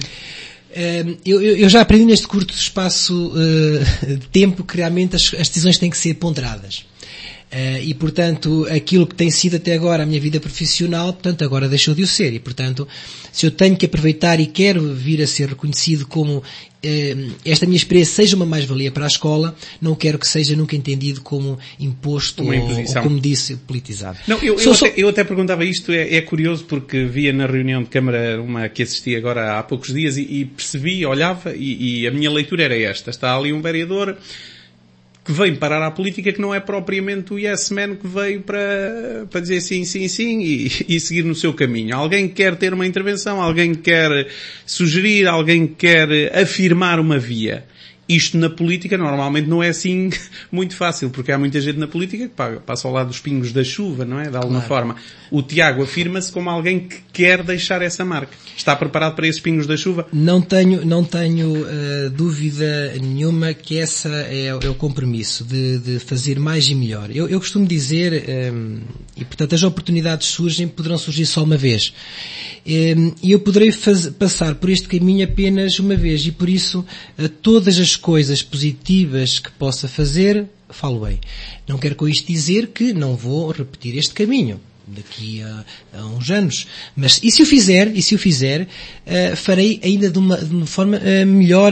B: Eu já aprendi neste curto espaço de tempo que realmente as decisões têm que ser ponderadas. E, portanto, aquilo que tem sido até agora a minha vida profissional, portanto, agora deixou de o ser. E, portanto, se eu tenho que aproveitar e quero vir a ser reconhecido como esta minha experiência seja uma mais-valia para a escola, não quero que seja nunca entendido como imposto ou, como disse, politizado.
A: Não, eu até perguntava isto, é curioso, porque via na reunião de Câmara uma que assisti agora há poucos dias e percebi, olhava e a minha leitura era esta. Está ali um vereador que vem parar à política, que não é propriamente o yes man que veio para dizer sim, sim, sim e seguir no seu caminho. Alguém quer ter uma intervenção, alguém quer sugerir, alguém quer afirmar uma via. Isto na política normalmente não é assim muito fácil, porque há muita gente na política que passa ao lado dos pingos da chuva, não é? De alguma forma. O Tiago afirma-se como alguém que quer deixar essa marca. Está preparado para esses pingos da chuva?
B: Não tenho dúvida nenhuma que essa é o compromisso de fazer mais e melhor. Eu costumo dizer, e portanto as oportunidades poderão surgir só uma vez. E eu poderei passar por este caminho apenas uma vez, e por isso todas as coisas positivas que possa fazer, falo bem. Não quero com isto dizer que não vou repetir este caminho daqui a uns anos. Mas, e se o fizer, farei ainda de uma forma melhor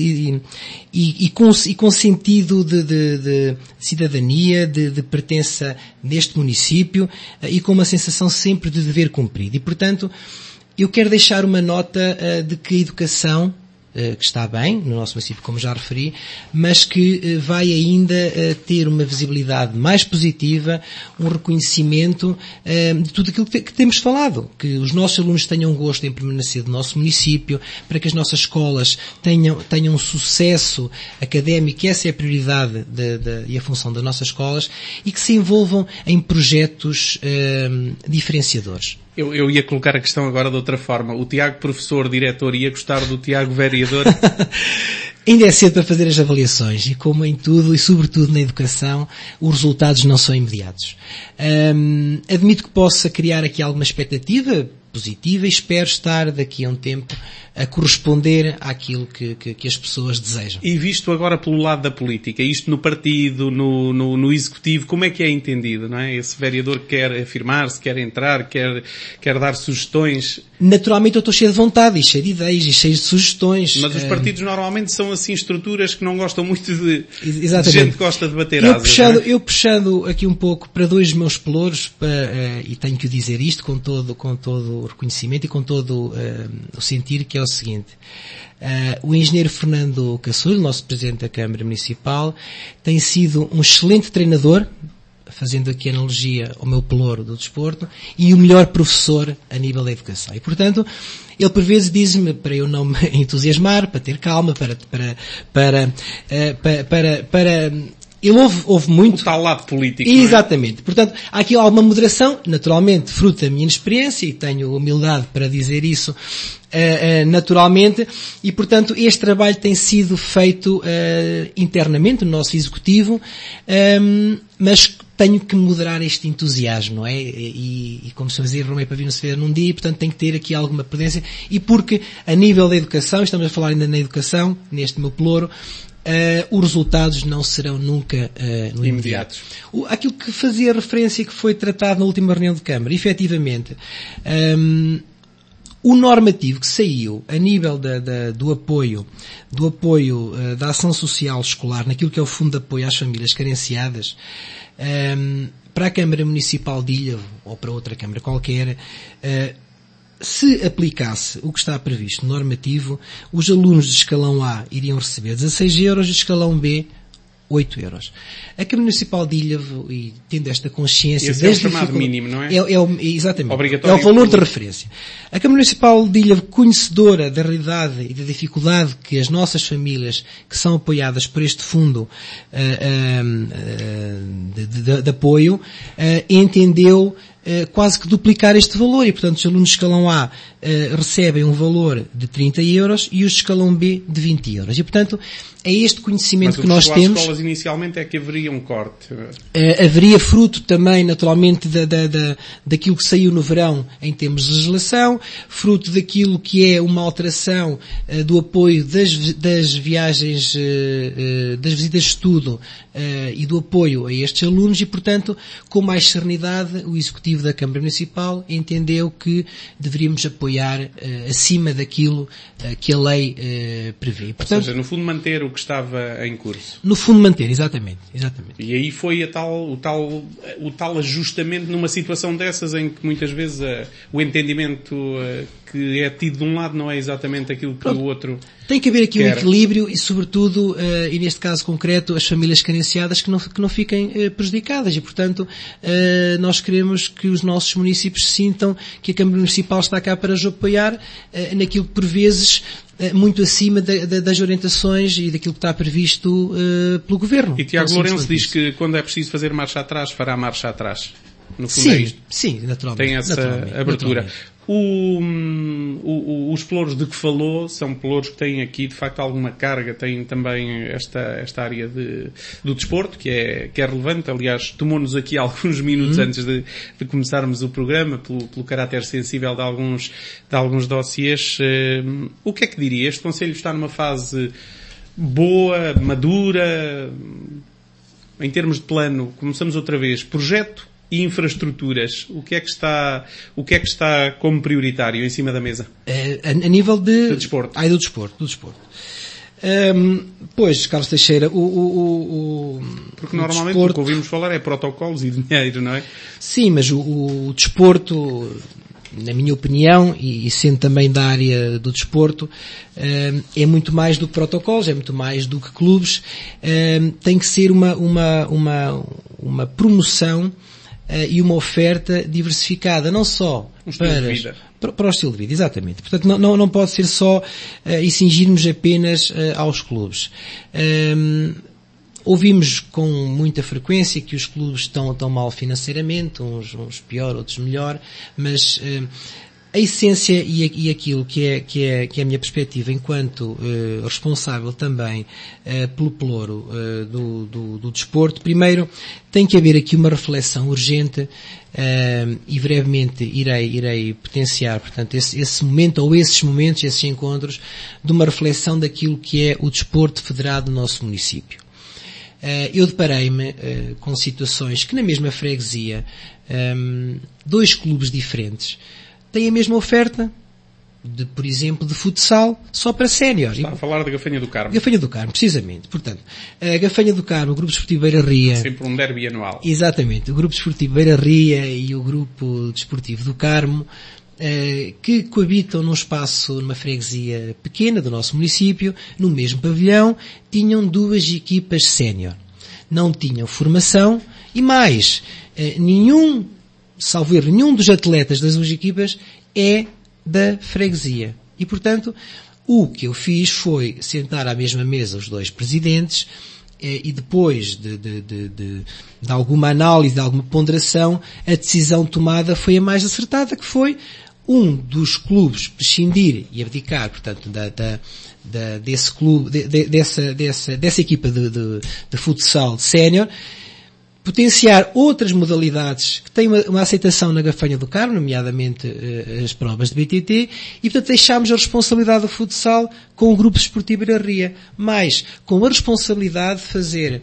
B: e com sentido de cidadania, de pertença neste município e com uma sensação sempre de dever cumprido. E, portanto, eu quero deixar uma nota de que a educação, que está bem no nosso município, como já referi, mas que vai ainda ter uma visibilidade mais positiva, um reconhecimento de tudo aquilo que temos falado, que os nossos alunos tenham gosto em permanecer do nosso município, para que as nossas escolas tenham um sucesso académico, essa é a prioridade e a função das nossas escolas, e que se envolvam em projetos diferenciadores.
A: Eu ia colocar a questão agora de outra forma. O Tiago professor, diretor, ia gostar do Tiago vereador?
B: Ainda é cedo para fazer as avaliações, e como em tudo, e sobretudo na educação, os resultados não são imediatos. Admito que possa criar aqui alguma expectativa positiva e espero estar daqui a um tempo a corresponder àquilo que as pessoas desejam.
A: E visto agora pelo lado da política, isto no partido, no executivo, como é que é entendido, não é? Esse vereador quer afirmar-se, quer entrar, quer dar sugestões.
B: Naturalmente eu estou cheio de vontade e cheio de ideias e cheio de sugestões.
A: Mas os partidos normalmente são assim estruturas que não gostam muito de gente que gosta de bater asas.
B: Eu puxando aqui um pouco para dois meus pelouros, e tenho que dizer isto com todo o reconhecimento e com todo o sentir, que é o seguinte. O engenheiro Fernando Cassulho, nosso presidente da Câmara Municipal, tem sido um excelente treinador, fazendo aqui analogia ao meu pelouro do desporto, e o melhor professor a nível da educação. E, portanto, ele por vezes diz-me para eu não me entusiasmar, para ter calma, ele ouve muito.
A: O tal lado político.
B: Exatamente. Não é? Portanto, há aqui alguma moderação, naturalmente, fruto da minha inexperiência, e tenho humildade para dizer isso naturalmente, e portanto este trabalho tem sido feito internamente no nosso executivo, mas tenho que moderar este entusiasmo, não é? E como se dizia, Romeu Pavio não se vê num dia, e portanto tem que ter aqui alguma prudência, e porque a nível da educação, estamos a falar ainda na educação, neste meu pelouro, os resultados não serão nunca no imediato. Aquilo que fazia referência, que foi tratado na última reunião de Câmara, efetivamente, O normativo que saiu a nível do apoio da ação social escolar, naquilo que é o Fundo de Apoio às Famílias Carenciadas, para a Câmara Municipal de Ilhavo, ou para outra Câmara qualquer, se aplicasse o que está previsto no normativo, os alunos de escalão A iriam receber 16 euros, de escalão B 8 euros. A Câmara Municipal de Ilhavo, e tendo esta consciência...
A: Esse é o chamado mínimo, não é?
B: Exatamente.
A: Obrigatório.
B: É o valor de referência. A Câmara Municipal de Ilhavo, conhecedora da realidade e da dificuldade que as nossas famílias, que são apoiadas por este fundo de apoio, entendeu quase que duplicar este valor, e portanto os alunos de escalão A recebem um valor de 30 euros e os de escalão B de 20 euros. E portanto é este conhecimento que nós temos.
A: Mas escolas inicialmente é que haveria um corte.
B: Haveria fruto também naturalmente daquilo que saiu no verão em termos de legislação, fruto daquilo que é uma alteração do apoio das viagens, das visitas de estudo e do apoio a estes alunos, e portanto com mais serenidade o Executivo da Câmara Municipal entendeu que deveríamos apoiar acima daquilo que a lei prevê. Portanto,
A: ou seja, no fundo manter o que estava em curso.
B: No fundo manter, exatamente.
A: E aí foi o tal ajustamento numa situação dessas em que muitas vezes o entendimento que é tido de um lado não é exatamente aquilo que o outro
B: tem que haver aqui
A: quer.
B: Um equilíbrio e sobretudo, e neste caso concreto, as famílias carenciadas que não fiquem prejudicadas, e portanto nós queremos que os nossos municípios sintam que a Câmara Municipal está cá para os apoiar naquilo que por vezes muito acima das orientações e daquilo que está previsto pelo Governo.
A: E Tiago Lourenço diz que quando é preciso fazer marcha atrás, fará marcha atrás. No fundo
B: sim,
A: é isto.
B: Sim, naturalmente.
A: Tem essa abertura. Os pelouros de que falou são pelouros que têm aqui de facto alguma carga, têm também esta área do desporto que é relevante. Aliás, tomou-nos aqui alguns minutos antes de começarmos o programa pelo caráter sensível de alguns dossiês. O que é que diria? Este Conselho está numa fase boa, madura, em termos de plano. Começamos outra vez. Projeto e infraestruturas, o que é que está como prioritário em cima da mesa?
B: A nível de
A: desporto.
B: Do desporto. Pois, Carlos Teixeira,
A: porque normalmente o que ouvimos falar é protocolos e dinheiro, não é?
B: Sim, mas o desporto, na minha opinião, e sendo também da área do desporto, é muito mais do que protocolos, é muito mais do que clubes, tem que ser uma promoção e uma oferta diversificada, não só para o estilo de vida, exatamente. Portanto, não pode ser só e cingirmos apenas aos clubes. Ouvimos com muita frequência que os clubes estão mal financeiramente, uns pior, outros melhor, mas a essência e aquilo que é a minha perspectiva enquanto responsável também pelo pelouro do desporto, primeiro tem que haver aqui uma reflexão urgente e brevemente irei potenciar, portanto, esse momento ou esses momentos, esses encontros de uma reflexão daquilo que é o desporto federado no nosso município. Eu deparei-me com situações que na mesma freguesia, 2 clubes diferentes têm a mesma oferta, por exemplo, de futsal, só para sénior.
A: Está a falar da Gafanha do Carmo.
B: Gafanha do Carmo, precisamente. Portanto, a Gafanha do Carmo, o Grupo Desportivo Beira Ria...
A: Sempre um derby anual.
B: Exatamente. O Grupo Desportivo Beira Ria e o Grupo Desportivo do Carmo, que coabitam numa freguesia pequena do nosso município, no mesmo pavilhão, tinham 2 equipas sénior. Não tinham formação e mais, salvo erro, nenhum dos atletas das 2 equipas é da freguesia. E, portanto, o que eu fiz foi sentar à mesma mesa os 2 presidentes e depois de alguma análise, de alguma ponderação, a decisão tomada foi a mais acertada, que foi um dos clubes prescindir e abdicar, portanto, desse clube, dessa equipa de futsal sénior, potenciar outras modalidades que têm uma aceitação na Gafanha do Carmo, nomeadamente as provas de BTT, e portanto deixámos a responsabilidade do futsal com o Grupo Desportivo Beira Ria, mas com a responsabilidade de fazer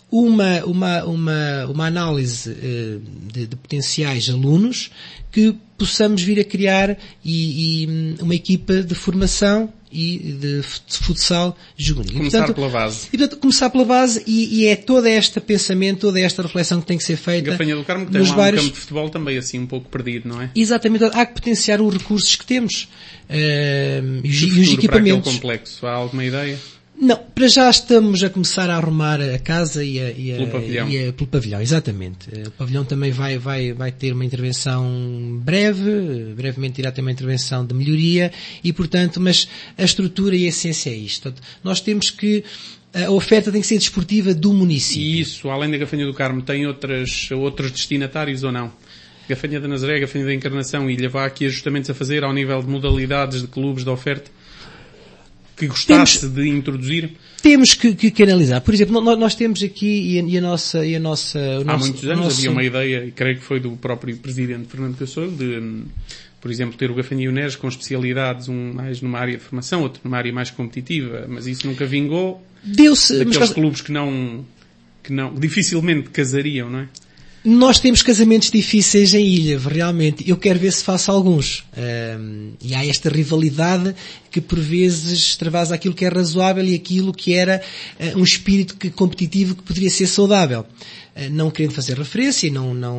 B: uma análise de potenciais alunos que possamos vir a criar e uma equipa de formação e de futsal juvenil.
A: Começar pela base.
B: E, portanto, começar pela base e é todo este pensamento, toda esta reflexão que tem que ser feita.
A: Gafanha do Carmo que tem lá um campo de futebol também assim um pouco perdido, não é?
B: Exatamente. Há que potenciar os recursos que temos e os equipamentos.
A: Para aquele complexo, há alguma ideia?
B: Não, para já estamos a começar a arrumar a casa pelo pavilhão, exatamente. O pavilhão também vai ter uma intervenção brevemente irá ter uma intervenção de melhoria e, portanto, mas a estrutura e a essência é isto. Portanto, nós temos que a oferta tem que ser desportiva do município.
A: E isso, além da Gafanha do Carmo, tem outros destinatários ou não? Gafanha da Nazaré, Gafanha da Encarnação, Ilha, vá aqui ajustamentos a fazer ao nível de modalidades de clubes de oferta? Que gostasse de introduzir?
B: Temos que analisar. Por exemplo, nós temos aqui
A: Há muitos anos havia uma ideia, e creio que foi do próprio Presidente Fernando Cassouro, de, por exemplo, ter o Gafanha e o Neres com especialidades, um mais numa área de formação, outro numa área mais competitiva, mas isso nunca vingou. Daqueles clubes que não dificilmente casariam, não é?
B: Nós temos casamentos difíceis em Ilha, realmente. Eu quero ver se faço alguns. E há esta rivalidade que por vezes extravasa aquilo que é razoável e aquilo que era um espírito competitivo que poderia ser saudável. Não querendo fazer referência,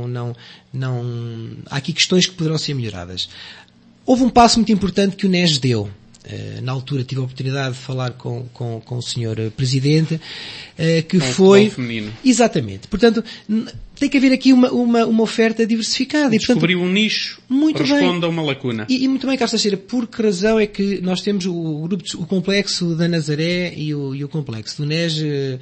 B: há aqui questões que poderão ser melhoradas. Houve um passo muito importante que o NES deu. Na altura tive a oportunidade de falar com o Sr. Presidente, que foi...
A: feminino.
B: Exatamente. Portanto, tem que haver aqui uma oferta diversificada.
A: Descobriu um nicho que responde a uma lacuna.
B: E muito bem, Carlos Teixeira, por que razão é que nós temos o complexo da Nazaré e o complexo do NES,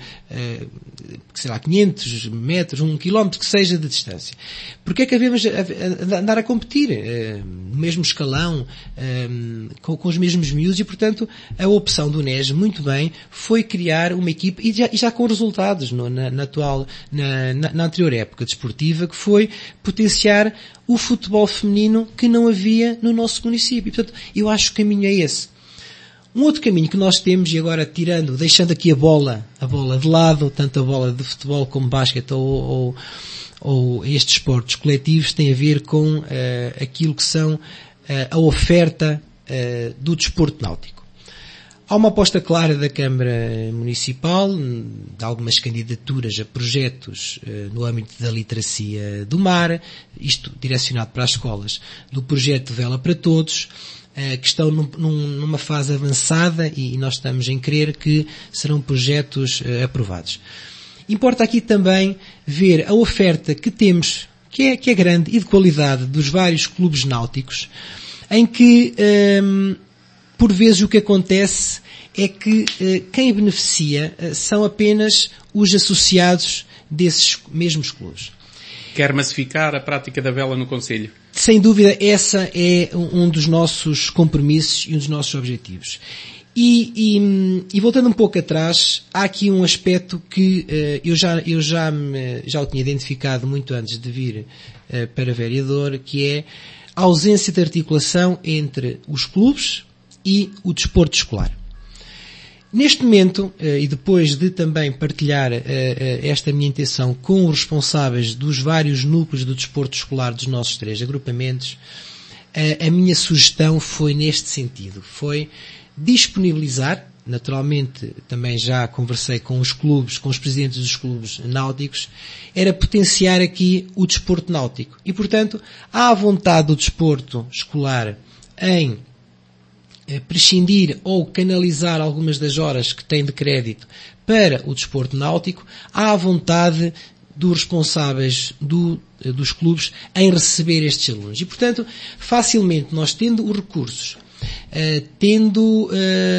B: sei lá, 500 metros, 1 quilómetro, que seja de distância. Porque é que havemos a andar a competir no mesmo escalão, com os mesmos miúdos, e portanto a opção do NES, muito bem, foi criar uma equipe, e já com resultados na anterior época desportiva, que foi potenciar o futebol feminino que não havia no nosso município. Portanto, eu acho que o caminho é esse. Um outro caminho que nós temos, e agora deixando aqui a bola de lado, tanto a bola de futebol como basquete ou estes esportes coletivos, tem a ver com aquilo que são a oferta do desporto náutico. Há uma aposta clara da Câmara Municipal, de algumas candidaturas a projetos no âmbito da literacia do mar, isto direcionado para as escolas, do projeto Vela para Todos, que estão numa fase avançada e nós estamos em crer que serão projetos aprovados. Importa aqui também ver a oferta que temos, que é grande e de qualidade, dos vários clubes náuticos, em que por vezes o que acontece é que quem beneficia são apenas os associados desses mesmos clubes.
A: Quer massificar a prática da vela no concelho?
B: Sem dúvida, essa é um dos nossos compromissos e um dos nossos objetivos. E voltando um pouco atrás, há aqui um aspecto que eu já o tinha identificado muito antes de vir para vereador, que é a ausência de articulação entre os clubes e o desporto escolar. Neste momento, e depois de também partilhar esta minha intenção com os responsáveis dos vários núcleos do desporto escolar dos nossos 3 agrupamentos, a minha sugestão foi neste sentido, foi disponibilizar, naturalmente também já conversei com os clubes, com os presidentes dos clubes náuticos, era potenciar aqui o desporto náutico. E, portanto, há a vontade do desporto escolar em prescindir ou canalizar algumas das horas que tem de crédito para o desporto náutico, há a vontade dos responsáveis dos clubes em receber estes alunos. E, portanto, facilmente nós tendo os recursos, tendo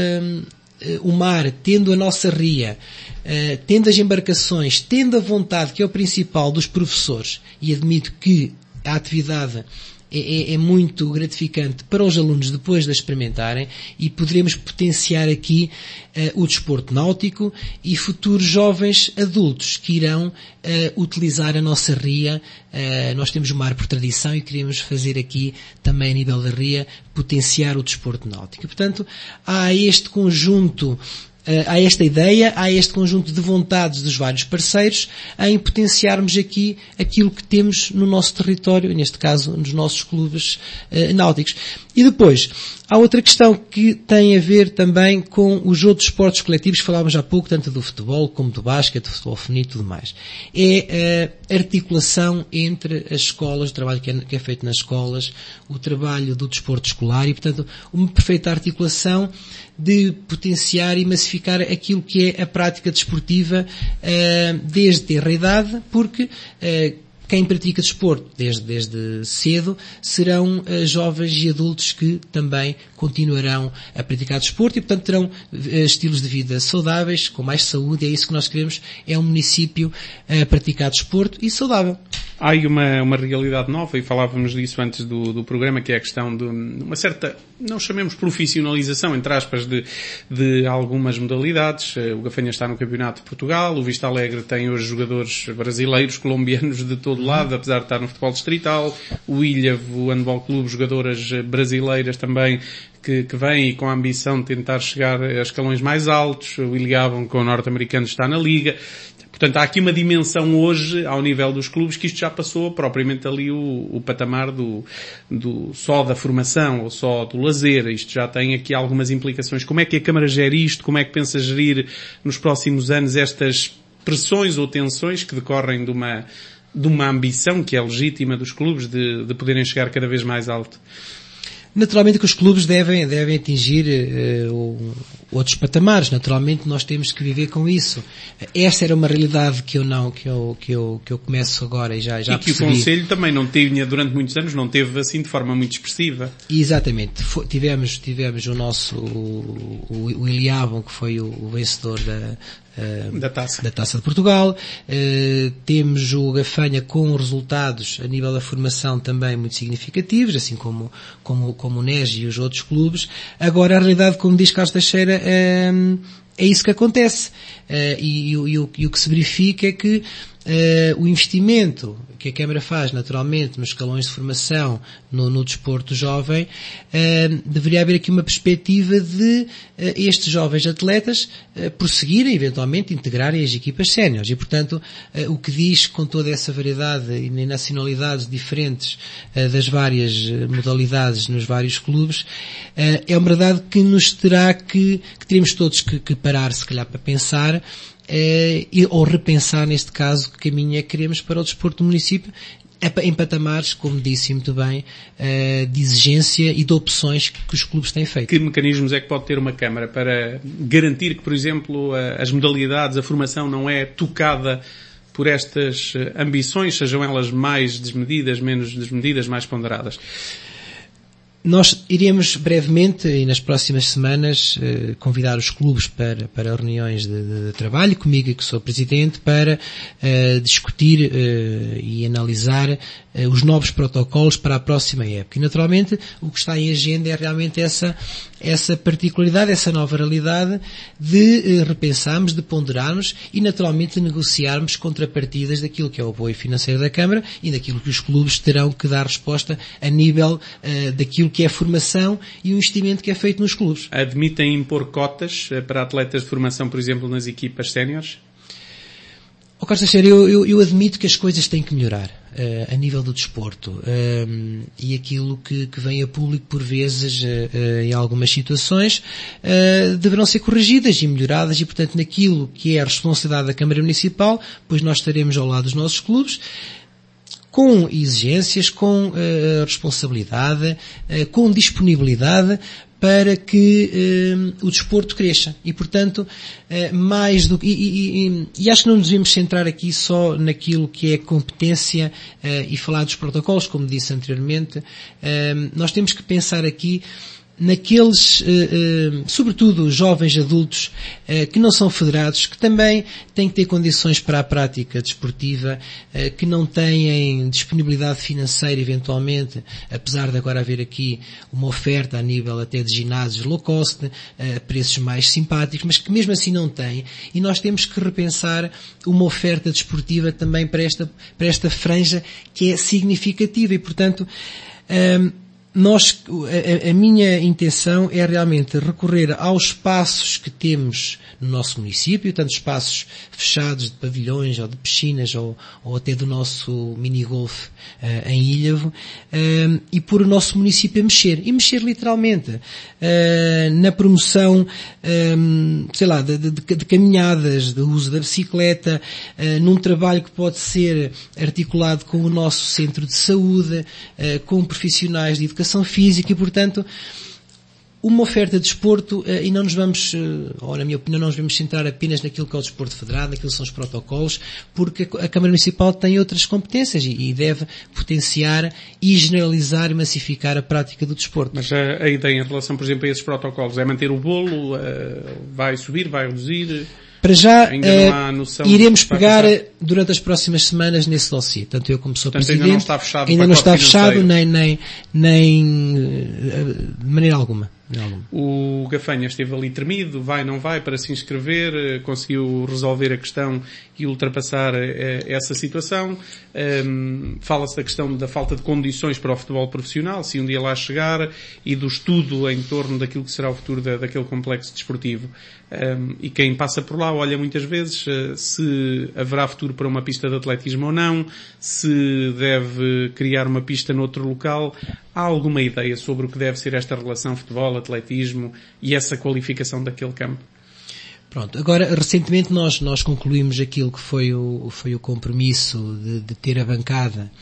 B: o mar, tendo a nossa ria, tendo as embarcações, tendo a vontade, que é o principal, dos professores, e admito que a atividade é muito gratificante para os alunos depois de a experimentarem, e poderemos potenciar aqui o desporto náutico e futuros jovens adultos que irão utilizar a nossa ria. Nós temos o mar por tradição e queremos fazer aqui também a nível da ria potenciar o desporto náutico. E, portanto, há este conjunto há esta ideia, há este conjunto de vontades dos vários parceiros em potenciarmos aqui aquilo que temos no nosso território, neste caso nos nossos clubes náuticos. E depois, há outra questão que tem a ver também com os outros esportes coletivos, falávamos há pouco, tanto do futebol como do basquete, do futebol feminino e tudo mais. É a articulação entre as escolas, o trabalho que é feito nas escolas, o trabalho do desporto escolar e, portanto, uma perfeita articulação de potenciar e massificar aquilo que é a prática desportiva desde tenra idade, porque quem pratica desporto desde cedo serão jovens e adultos que também continuarão a praticar desporto e, portanto, terão estilos de vida saudáveis, com mais saúde. É isso que nós queremos, é um município a praticar desporto e saudável.
A: Há aí uma realidade nova, e falávamos disso antes do programa, que é a questão de uma certa, não chamemos profissionalização, entre aspas, de algumas modalidades. O Gafanha está no Campeonato de Portugal, o Vista Alegre tem hoje jogadores brasileiros, colombianos de todo lado, apesar de estar no futebol distrital. O Ilhavo, o Handball Clube, jogadoras brasileiras também, que vêm e com a ambição de tentar chegar a escalões mais altos. O Ilhavo, com o norte-americano, está na Liga. Portanto, há aqui uma dimensão hoje, ao nível dos clubes, que isto já passou propriamente ali o patamar do só da formação ou só do lazer. Isto já tem aqui algumas implicações. Como é que a Câmara gere isto? Como é que pensa gerir nos próximos anos estas pressões ou tensões que decorrem de uma ambição que é legítima dos clubes de poderem chegar cada vez mais alto?
B: Naturalmente que os clubes devem atingir outros patamares. Naturalmente nós temos que viver com isso. Esta era uma realidade que eu começo agora e já percebi.
A: E que o Conselho também não tinha, durante muitos anos, não teve assim de forma muito expressiva.
B: Exatamente. Tivemos o nosso, o Ilhavo, que foi o vencedor da Taça de Portugal. Temos o Gafanha com resultados a nível da formação também muito significativos, assim como o NES e os outros clubes. Agora, a realidade, como diz Carlos Teixeira, é isso que acontece. E o que se verifica é que o investimento que a Câmara faz, naturalmente, nos escalões de formação, no desporto jovem, deveria haver aqui uma perspectiva de estes jovens atletas prosseguirem, eventualmente, integrarem as equipas séniores. E, portanto, o que diz com toda essa variedade e nacionalidades diferentes das várias modalidades nos vários clubes, é uma verdade que nos terá que teremos todos que parar, se calhar, para pensar, ou repensar, neste caso, que caminho é que queremos para o desporto do município, em patamares, como disse muito bem, de exigência e de opções que os clubes têm feito.
A: Que mecanismos é que pode ter uma Câmara para garantir que, por exemplo, as modalidades, a formação não é tocada por estas ambições, sejam elas mais desmedidas, menos desmedidas, mais ponderadas?
B: Nós iremos brevemente e nas próximas semanas convidar os clubes para reuniões de trabalho, comigo que sou presidente, para discutir e analisar os novos protocolos para a próxima época. E naturalmente o que está em agenda é realmente essa particularidade, essa nova realidade de repensarmos, de ponderarmos e naturalmente de negociarmos contrapartidas daquilo que é o apoio financeiro da Câmara e daquilo que os clubes terão que dar resposta a nível daquilo que é a formação e o investimento que é feito nos clubes.
A: Admitem impor cotas para atletas de formação, por exemplo, nas equipas séniores?
B: Carlos Teixeira, eu admito que as coisas têm que melhorar a nível do desporto e aquilo que vem a público por vezes em algumas situações deverão ser corrigidas e melhoradas e, portanto, naquilo que é a responsabilidade da Câmara Municipal, pois nós estaremos ao lado dos nossos clubes, com exigências, com responsabilidade, com disponibilidade para que o desporto cresça. E, portanto, mais do que... E acho que não nos devemos centrar aqui só naquilo que é competência e falar dos protocolos, como disse anteriormente. Nós temos que pensar aqui naqueles, sobretudo jovens adultos, que não são federados, que também têm que ter condições para a prática desportiva, que não têm disponibilidade financeira eventualmente, apesar de agora haver aqui uma oferta a nível até de ginásios low cost, preços mais simpáticos, mas que mesmo assim não têm, e nós temos que repensar uma oferta desportiva também para esta franja que é significativa e, portanto, a minha intenção é realmente recorrer aos espaços que temos no nosso município, tanto espaços fechados de pavilhões ou de piscinas ou até do nosso mini-golf em Ilhavo, e pôr o nosso município a mexer. E mexer literalmente na promoção, sei lá, de caminhadas, do uso da bicicleta, num trabalho que pode ser articulado com o nosso centro de saúde, com profissionais de educação física e, portanto, uma oferta de desporto, e não nos vamos, ou na minha opinião, não nos vamos centrar apenas naquilo que é o desporto federado, naquilo que são os protocolos, porque a Câmara Municipal tem outras competências e deve potenciar e generalizar e massificar a prática do desporto.
A: Mas a ideia em relação, por exemplo, a esses protocolos é manter o bolo, vai subir, vai reduzir?
B: Para já, iremos pegar durante as próximas semanas nesse dossiê. Tanto eu como sou Presidente. Ainda não está fechado, nem de maneira alguma.
A: O Gafanha esteve ali tremido, vai, não vai, para se inscrever, conseguiu resolver a questão e ultrapassar essa situação. Fala-se da questão da falta de condições para o futebol profissional, se um dia lá chegar, e do estudo em torno daquilo que será o futuro daquele complexo desportivo. E quem passa por lá olha muitas vezes se haverá futuro para uma pista de atletismo ou não, se deve criar uma pista noutro local. Há alguma ideia sobre o que deve ser esta relação futebol-atletismo e essa qualificação daquele campo?
B: Pronto, agora recentemente nós concluímos aquilo que foi o compromisso de ter a bancada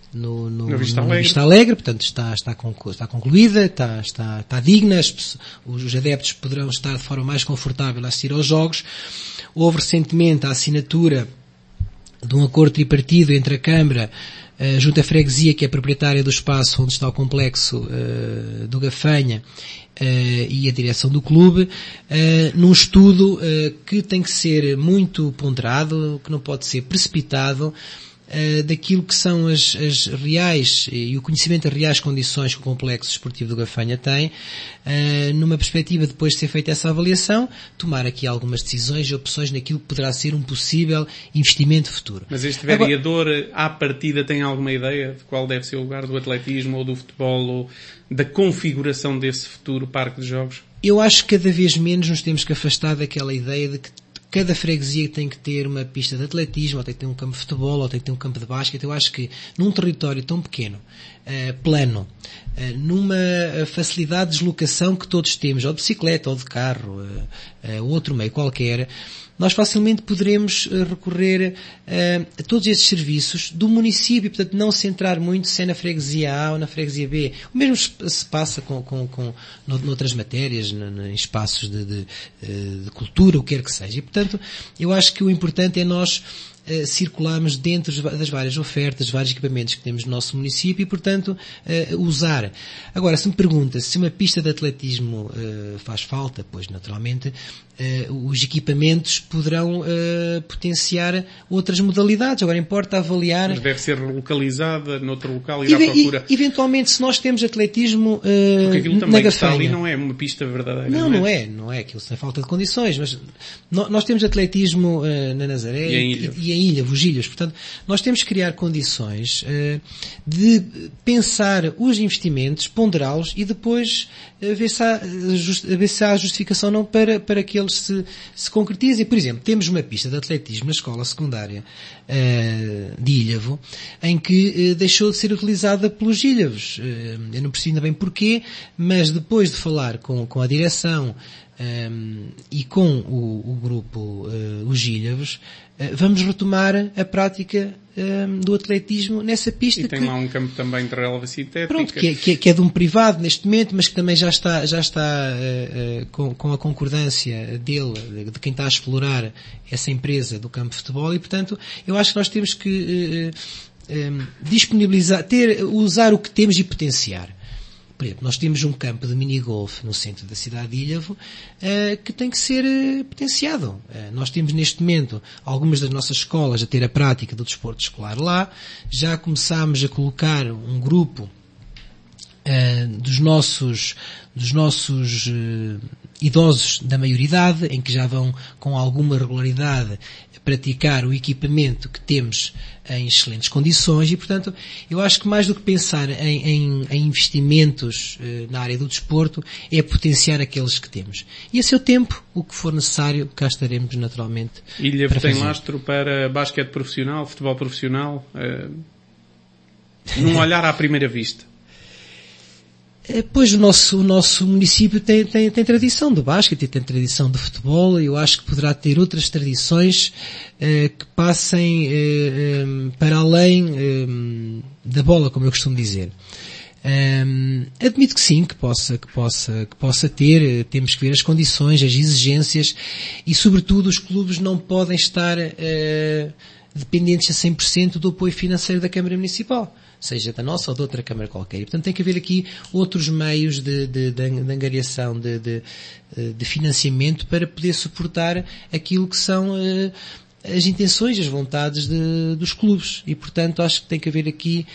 B: no Vista Alegre, portanto está concluída, está digna, os adeptos poderão estar de forma mais confortável a assistir aos jogos. Houve recentemente a assinatura de um acordo tripartido entre a Câmara, a Junta Freguesia, que é proprietária do espaço onde está o complexo do Gafanha, e a direção do clube, num estudo que tem que ser muito ponderado, que não pode ser precipitado, daquilo que são as reais e o conhecimento das reais condições que o complexo esportivo do Gafanha tem, numa perspectiva, depois de ser feita essa avaliação, tomar aqui algumas decisões e opções naquilo que poderá ser um possível investimento futuro.
A: Mas este vereador, à partida, tem alguma ideia de qual deve ser o lugar do atletismo ou do futebol ou da configuração desse futuro parque de jogos?
B: Eu acho que cada vez menos nos temos que afastar daquela ideia de que cada freguesia tem que ter uma pista de atletismo, ou tem que ter um campo de futebol, ou tem que ter um campo de basquete. Eu acho que num território tão pequeno, plano, numa facilidade de deslocação que todos temos, ou de bicicleta, ou de carro, ou outro meio qualquer, nós facilmente poderemos recorrer a todos esses serviços do município, portanto não centrar muito se é na freguesia A ou na freguesia B. O mesmo se passa noutras matérias, em espaços de cultura, o que quer que seja. E, portanto, eu acho que o importante é nós circularmos dentro das várias ofertas, vários equipamentos que temos no nosso município e, portanto, usar. Agora, se me pergunta se uma pista de atletismo faz falta, pois, naturalmente, os equipamentos poderão potenciar outras modalidades. Agora, importa avaliar...
A: Mas deve ser localizada noutro local e à procura...
B: Eventualmente, se nós temos atletismo
A: porque aquilo também que está ali não é uma pista verdadeira.
B: Não é. Aquilo sem falta de condições, mas nós temos atletismo na Nazaré e em Ilhavo, os Ilhas. Portanto, nós temos que criar condições de pensar os investimentos, ponderá-los e depois ver se há justificação ou não para que eles se concretizem. Por exemplo, temos uma pista de atletismo na escola secundária de Ilhavo, em que deixou de ser utilizada pelos ilhavos. Eu não percebo ainda bem porquê, mas depois de falar com a direção e com o grupo os Ilhavos, vamos retomar a prática do atletismo nessa pista.
A: E tem lá um campo também de relva sintética.
B: Pronto, que é de um privado neste momento, mas que também já está com a concordância dele, de quem está a explorar essa empresa do campo de futebol, e portanto eu acho que nós temos que disponibilizar, usar o que temos e potenciar. Por exemplo, nós temos um campo de minigolf no centro da cidade de Ilhavo que tem que ser potenciado. Nós temos neste momento algumas das nossas escolas a ter a prática do desporto escolar lá. Já começámos a colocar um grupo dos nossos idosos da maioridade, em que já vão com alguma regularidade praticar o equipamento que temos em excelentes condições e, portanto, eu acho que mais do que pensar em investimentos na área do desporto, é potenciar aqueles que temos. E a seu tempo, o que for necessário, cá estaremos naturalmente.
A: Ilha tem lastro para basquete profissional, futebol profissional, num olhar à primeira vista.
B: Pois o nosso município tem tradição do basquete e tem tradição do futebol. Eu acho que poderá ter outras tradições que passem para além da bola, como eu costumo dizer. Admito que sim, que possa ter. Temos que ver as condições, as exigências e, sobretudo, os clubes não podem estar dependentes a 100% do apoio financeiro da Câmara Municipal, seja da nossa ou de outra Câmara qualquer. E, portanto, tem que haver aqui outros meios de angariação, de financiamento para poder suportar aquilo que são as intenções, as vontades dos clubes. E, portanto, acho que tem que haver aqui...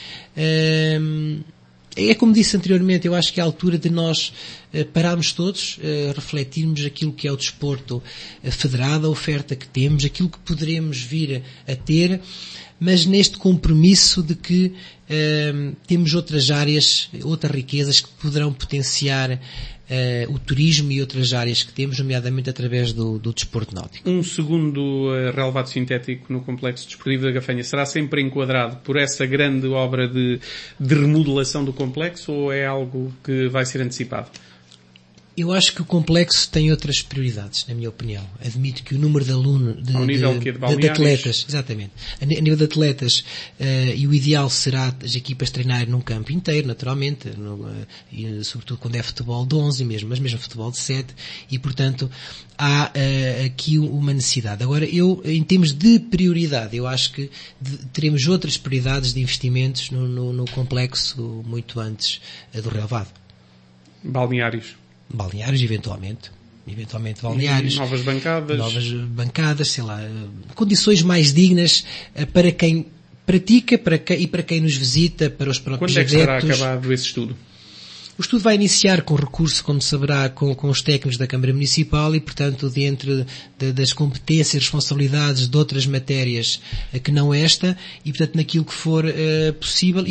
B: É como disse anteriormente, eu acho que é a altura de nós pararmos todos, refletirmos aquilo que é o desporto federado, a oferta que temos, aquilo que poderemos vir a ter, mas neste compromisso de que temos outras áreas, outras riquezas que poderão potenciar o turismo e outras áreas que temos, nomeadamente através do desporto náutico.
A: Um segundo relevado sintético no complexo desportivo da Gafanha será sempre enquadrado por essa grande obra de remodelação do complexo ou é algo que vai ser antecipado?
B: Eu acho que o complexo tem outras prioridades, na minha opinião. Admito que o número de alunos, de atletas, exatamente, a nível de atletas, e o ideal será as equipas treinarem num campo inteiro, naturalmente, e sobretudo quando é futebol de 11 mesmo, mas mesmo futebol de 7, e portanto há aqui uma necessidade. Agora, em termos de prioridade, eu acho que teremos outras prioridades de investimentos no complexo muito antes do relevado.
A: Balneários,
B: eventualmente balneários.
A: Novas
B: bancadas, sei lá, condições mais dignas para quem pratica e para quem nos visita, para os próprios adeptos.
A: Quando é que será acabado esse estudo?
B: O estudo vai iniciar com recurso, como saberá, com os técnicos da Câmara Municipal e, portanto, dentro das competências e responsabilidades de outras matérias que não esta, e, portanto, naquilo que for possível,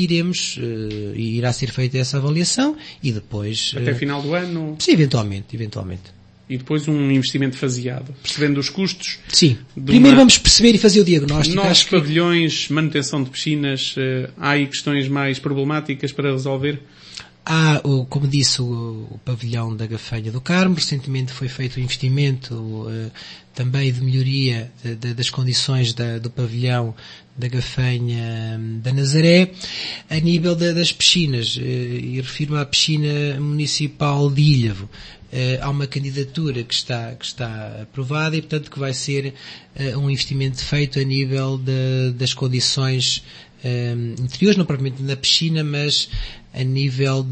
B: irá ser feita essa avaliação e depois...
A: Até final do ano?
B: Sim, eventualmente.
A: E depois um investimento faseado, percebendo os custos.
B: Sim. Primeiro vamos perceber e fazer o diagnóstico.
A: Novos pavilhões, manutenção de piscinas, há aí questões mais problemáticas para resolver?
B: Há, como disse, o pavilhão da Gafanha do Carmo. Recentemente foi feito um investimento também de melhoria das condições do pavilhão da Gafanha da Nazaré. A nível das piscinas, e refiro-me à piscina municipal de Ilhavo, há uma candidatura que está aprovada e, portanto, que vai ser um investimento feito a nível das condições interiores, não propriamente na piscina, mas a nível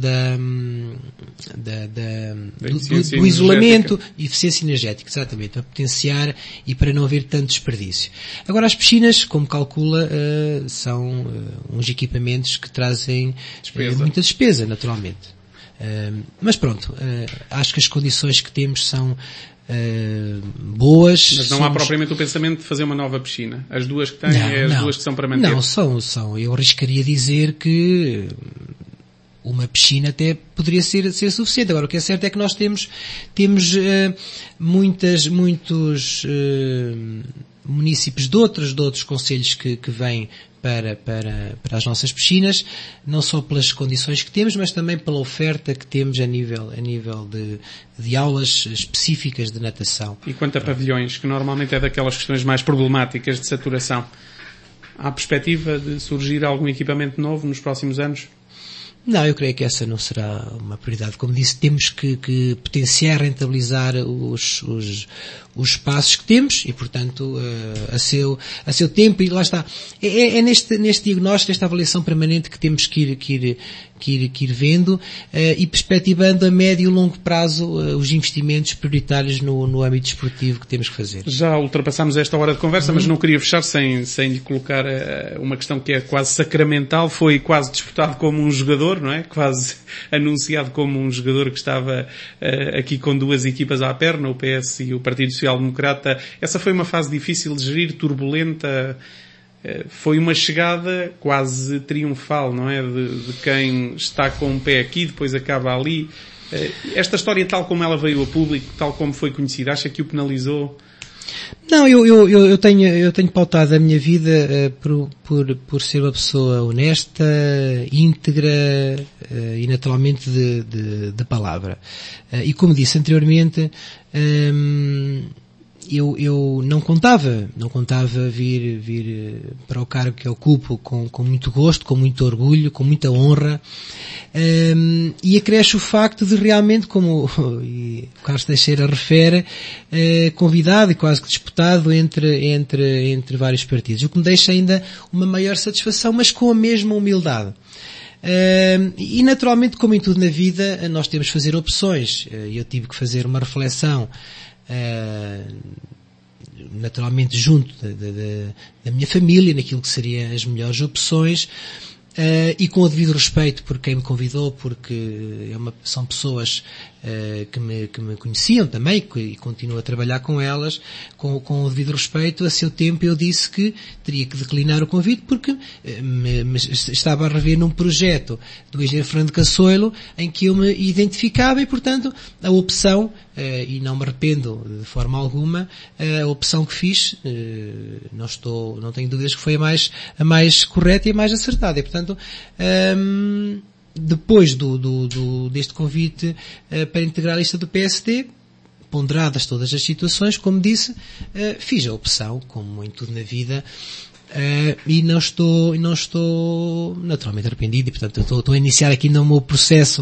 B: do isolamento e eficiência energética, exatamente, para potenciar e para não haver tanto desperdício. Agora, as piscinas, como calcula, são uns equipamentos que trazem muita despesa, naturalmente. Mas pronto, acho que as condições que temos são boas.
A: Mas não há propriamente o pensamento de fazer uma nova piscina. As duas que têm duas que são para manter.
B: Não, são. Eu arriscaria dizer que uma piscina até poderia ser suficiente. Agora, o que é certo é que nós temos muitos municípios de outros concelhos que vêm para as nossas piscinas, não só pelas condições que temos, mas também pela oferta que temos a nível de aulas específicas de natação.
A: E quanto a pavilhões, que normalmente é daquelas questões mais problemáticas de saturação, há perspectiva de surgir algum equipamento novo nos próximos anos?
B: Não, eu creio que essa não será uma prioridade. Como disse, temos que potenciar, rentabilizar os espaços que temos e, portanto, a seu tempo, e lá está. É neste diagnóstico, nesta avaliação permanente que temos que ir vendo, e perspectivando a médio e longo prazo os investimentos prioritários no âmbito desportivo que temos que fazer.
A: Já ultrapassámos esta hora de conversa, mas não queria fechar sem lhe colocar uma questão que é quase sacramental. Foi quase disputado como um jogador, não é? Quase anunciado como um jogador que estava aqui com duas equipas à perna, o PS e o Partido Social Democrata. Essa foi uma fase difícil de gerir, turbulenta. Foi uma chegada quase triunfal, não é? De quem está com um pé aqui, depois acaba ali. Esta história, tal como ela veio a público, tal como foi conhecida, acha que o penalizou?
B: Não, eu tenho pautado a minha vida por ser uma pessoa honesta, íntegra e naturalmente de palavra. E como disse anteriormente, eu não contava vir para o cargo que ocupo com muito gosto, com muito orgulho, com muita honra, e acresce o facto de realmente, como o Carlos Teixeira refere, convidado e quase que disputado entre vários partidos, o que me deixa ainda uma maior satisfação, mas com a mesma humildade. E naturalmente, como em tudo na vida, nós temos que fazer opções. Eu tive que fazer uma reflexão naturalmente junto da minha família, naquilo que seriam as melhores opções, e com o devido respeito por quem me convidou, porque são pessoas que me conheciam também e continuo a trabalhar com elas, com o devido respeito. A seu tempo eu disse que teria que declinar o convite porque estava a rever num projeto do engenheiro Fernando Cassoilo em que eu me identificava e, portanto, a opção, e não me arrependo de forma alguma, a opção que fiz, não tenho dúvidas que foi a mais correta e a mais acertada. E, portanto, depois deste convite para integrar a lista do PSD, ponderadas todas as situações, como disse, fiz a opção, como em tudo na vida, e não estou naturalmente arrependido, e portanto estou a iniciar aqui no meu processo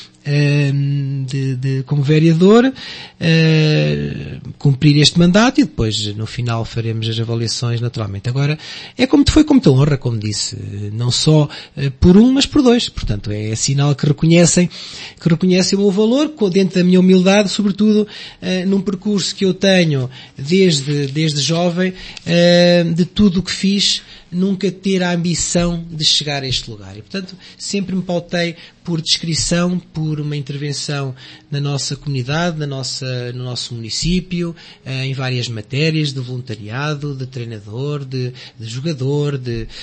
B: como vereador, cumprir este mandato e depois no final faremos as avaliações naturalmente. Agora, foi com muita honra, como disse, não só por um, mas por dois. Portanto, é sinal que reconhecem o meu valor, dentro da minha humildade, sobretudo num percurso que eu tenho desde jovem, de tudo o que fiz, nunca ter a ambição de chegar a este lugar. E, portanto, sempre me pautei por descrição, por uma intervenção na nossa comunidade, no nosso município, em várias matérias, de voluntariado, de treinador, de jogador,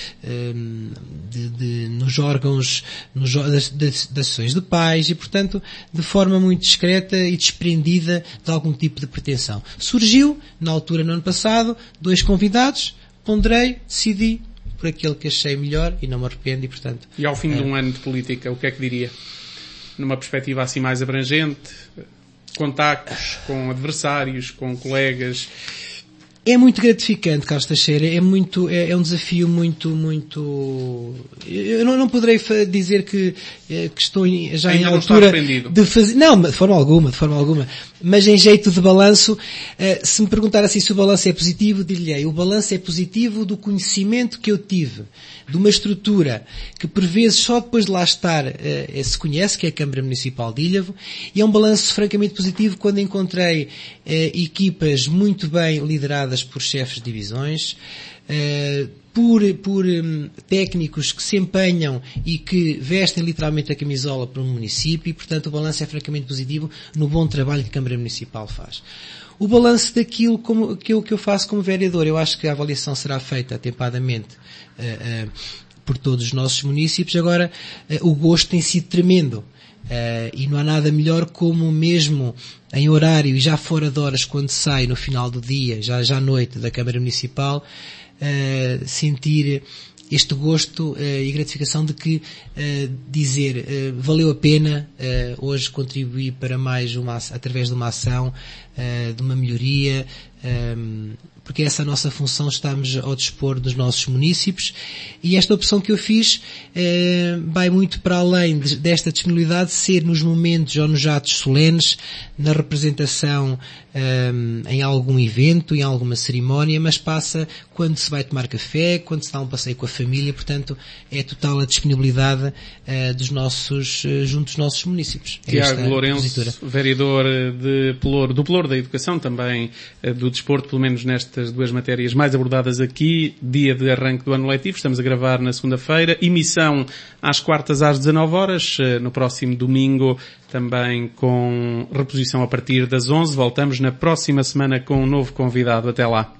B: nos órgãos, das ações de pais, e, portanto, de forma muito discreta e desprendida de algum tipo de pretensão. Surgiu, na altura, no ano passado, 2 convidados, ponderei, decidi por aquele que achei melhor e não me arrependo, e portanto...
A: E ao fim de um ano de política, o que é que diria? Numa perspectiva assim mais abrangente, contactos com adversários, com colegas...
B: É muito gratificante, Carlos Teixeira, é um desafio muito... Eu não poderei dizer que estou já
A: ainda
B: em altura de fazer... Não, de forma alguma. Mas em jeito de balanço, se me perguntar assim se o balanço é positivo, dir-lhe-ei, o balanço é positivo do conhecimento que eu tive, de uma estrutura que por vezes só depois de lá estar se conhece, que é a Câmara Municipal de Ilhavo, e é um balanço francamente positivo quando encontrei equipas muito bem lideradas por chefes de divisões, por técnicos que se empenham e que vestem literalmente a camisola para um município, e portanto o balanço é francamente positivo no bom trabalho que a Câmara Municipal faz. O balanço daquilo que eu faço como vereador, eu acho que a avaliação será feita atempadamente por todos os nossos municípios. Agora, o gosto tem sido tremendo. E não há nada melhor como mesmo em horário e já fora de horas, quando sai no final do dia, já à noite da Câmara Municipal, sentir este gosto e gratificação de que dizer valeu a pena hoje contribuir para mais através de uma ação, de uma melhoria, porque essa é a nossa função, estamos ao dispor dos nossos munícipes, e esta opção que eu fiz vai muito para além desta disponibilidade ser nos momentos ou nos atos solenes, na representação em algum evento, em alguma cerimónia, mas passa quando se vai tomar café, quando se dá um passeio com a família, portanto é total a disponibilidade junto dos nossos municípios.
A: Tiago Lourenço, vereador do Pelouro da Educação, também do Desporto, pelo menos nestas duas matérias mais abordadas aqui, dia de arranque do ano letivo, estamos a gravar na segunda-feira, emissão às quartas às 19 horas, no próximo domingo também com reposição a partir das 11, voltamos na próxima semana com um novo convidado, até lá.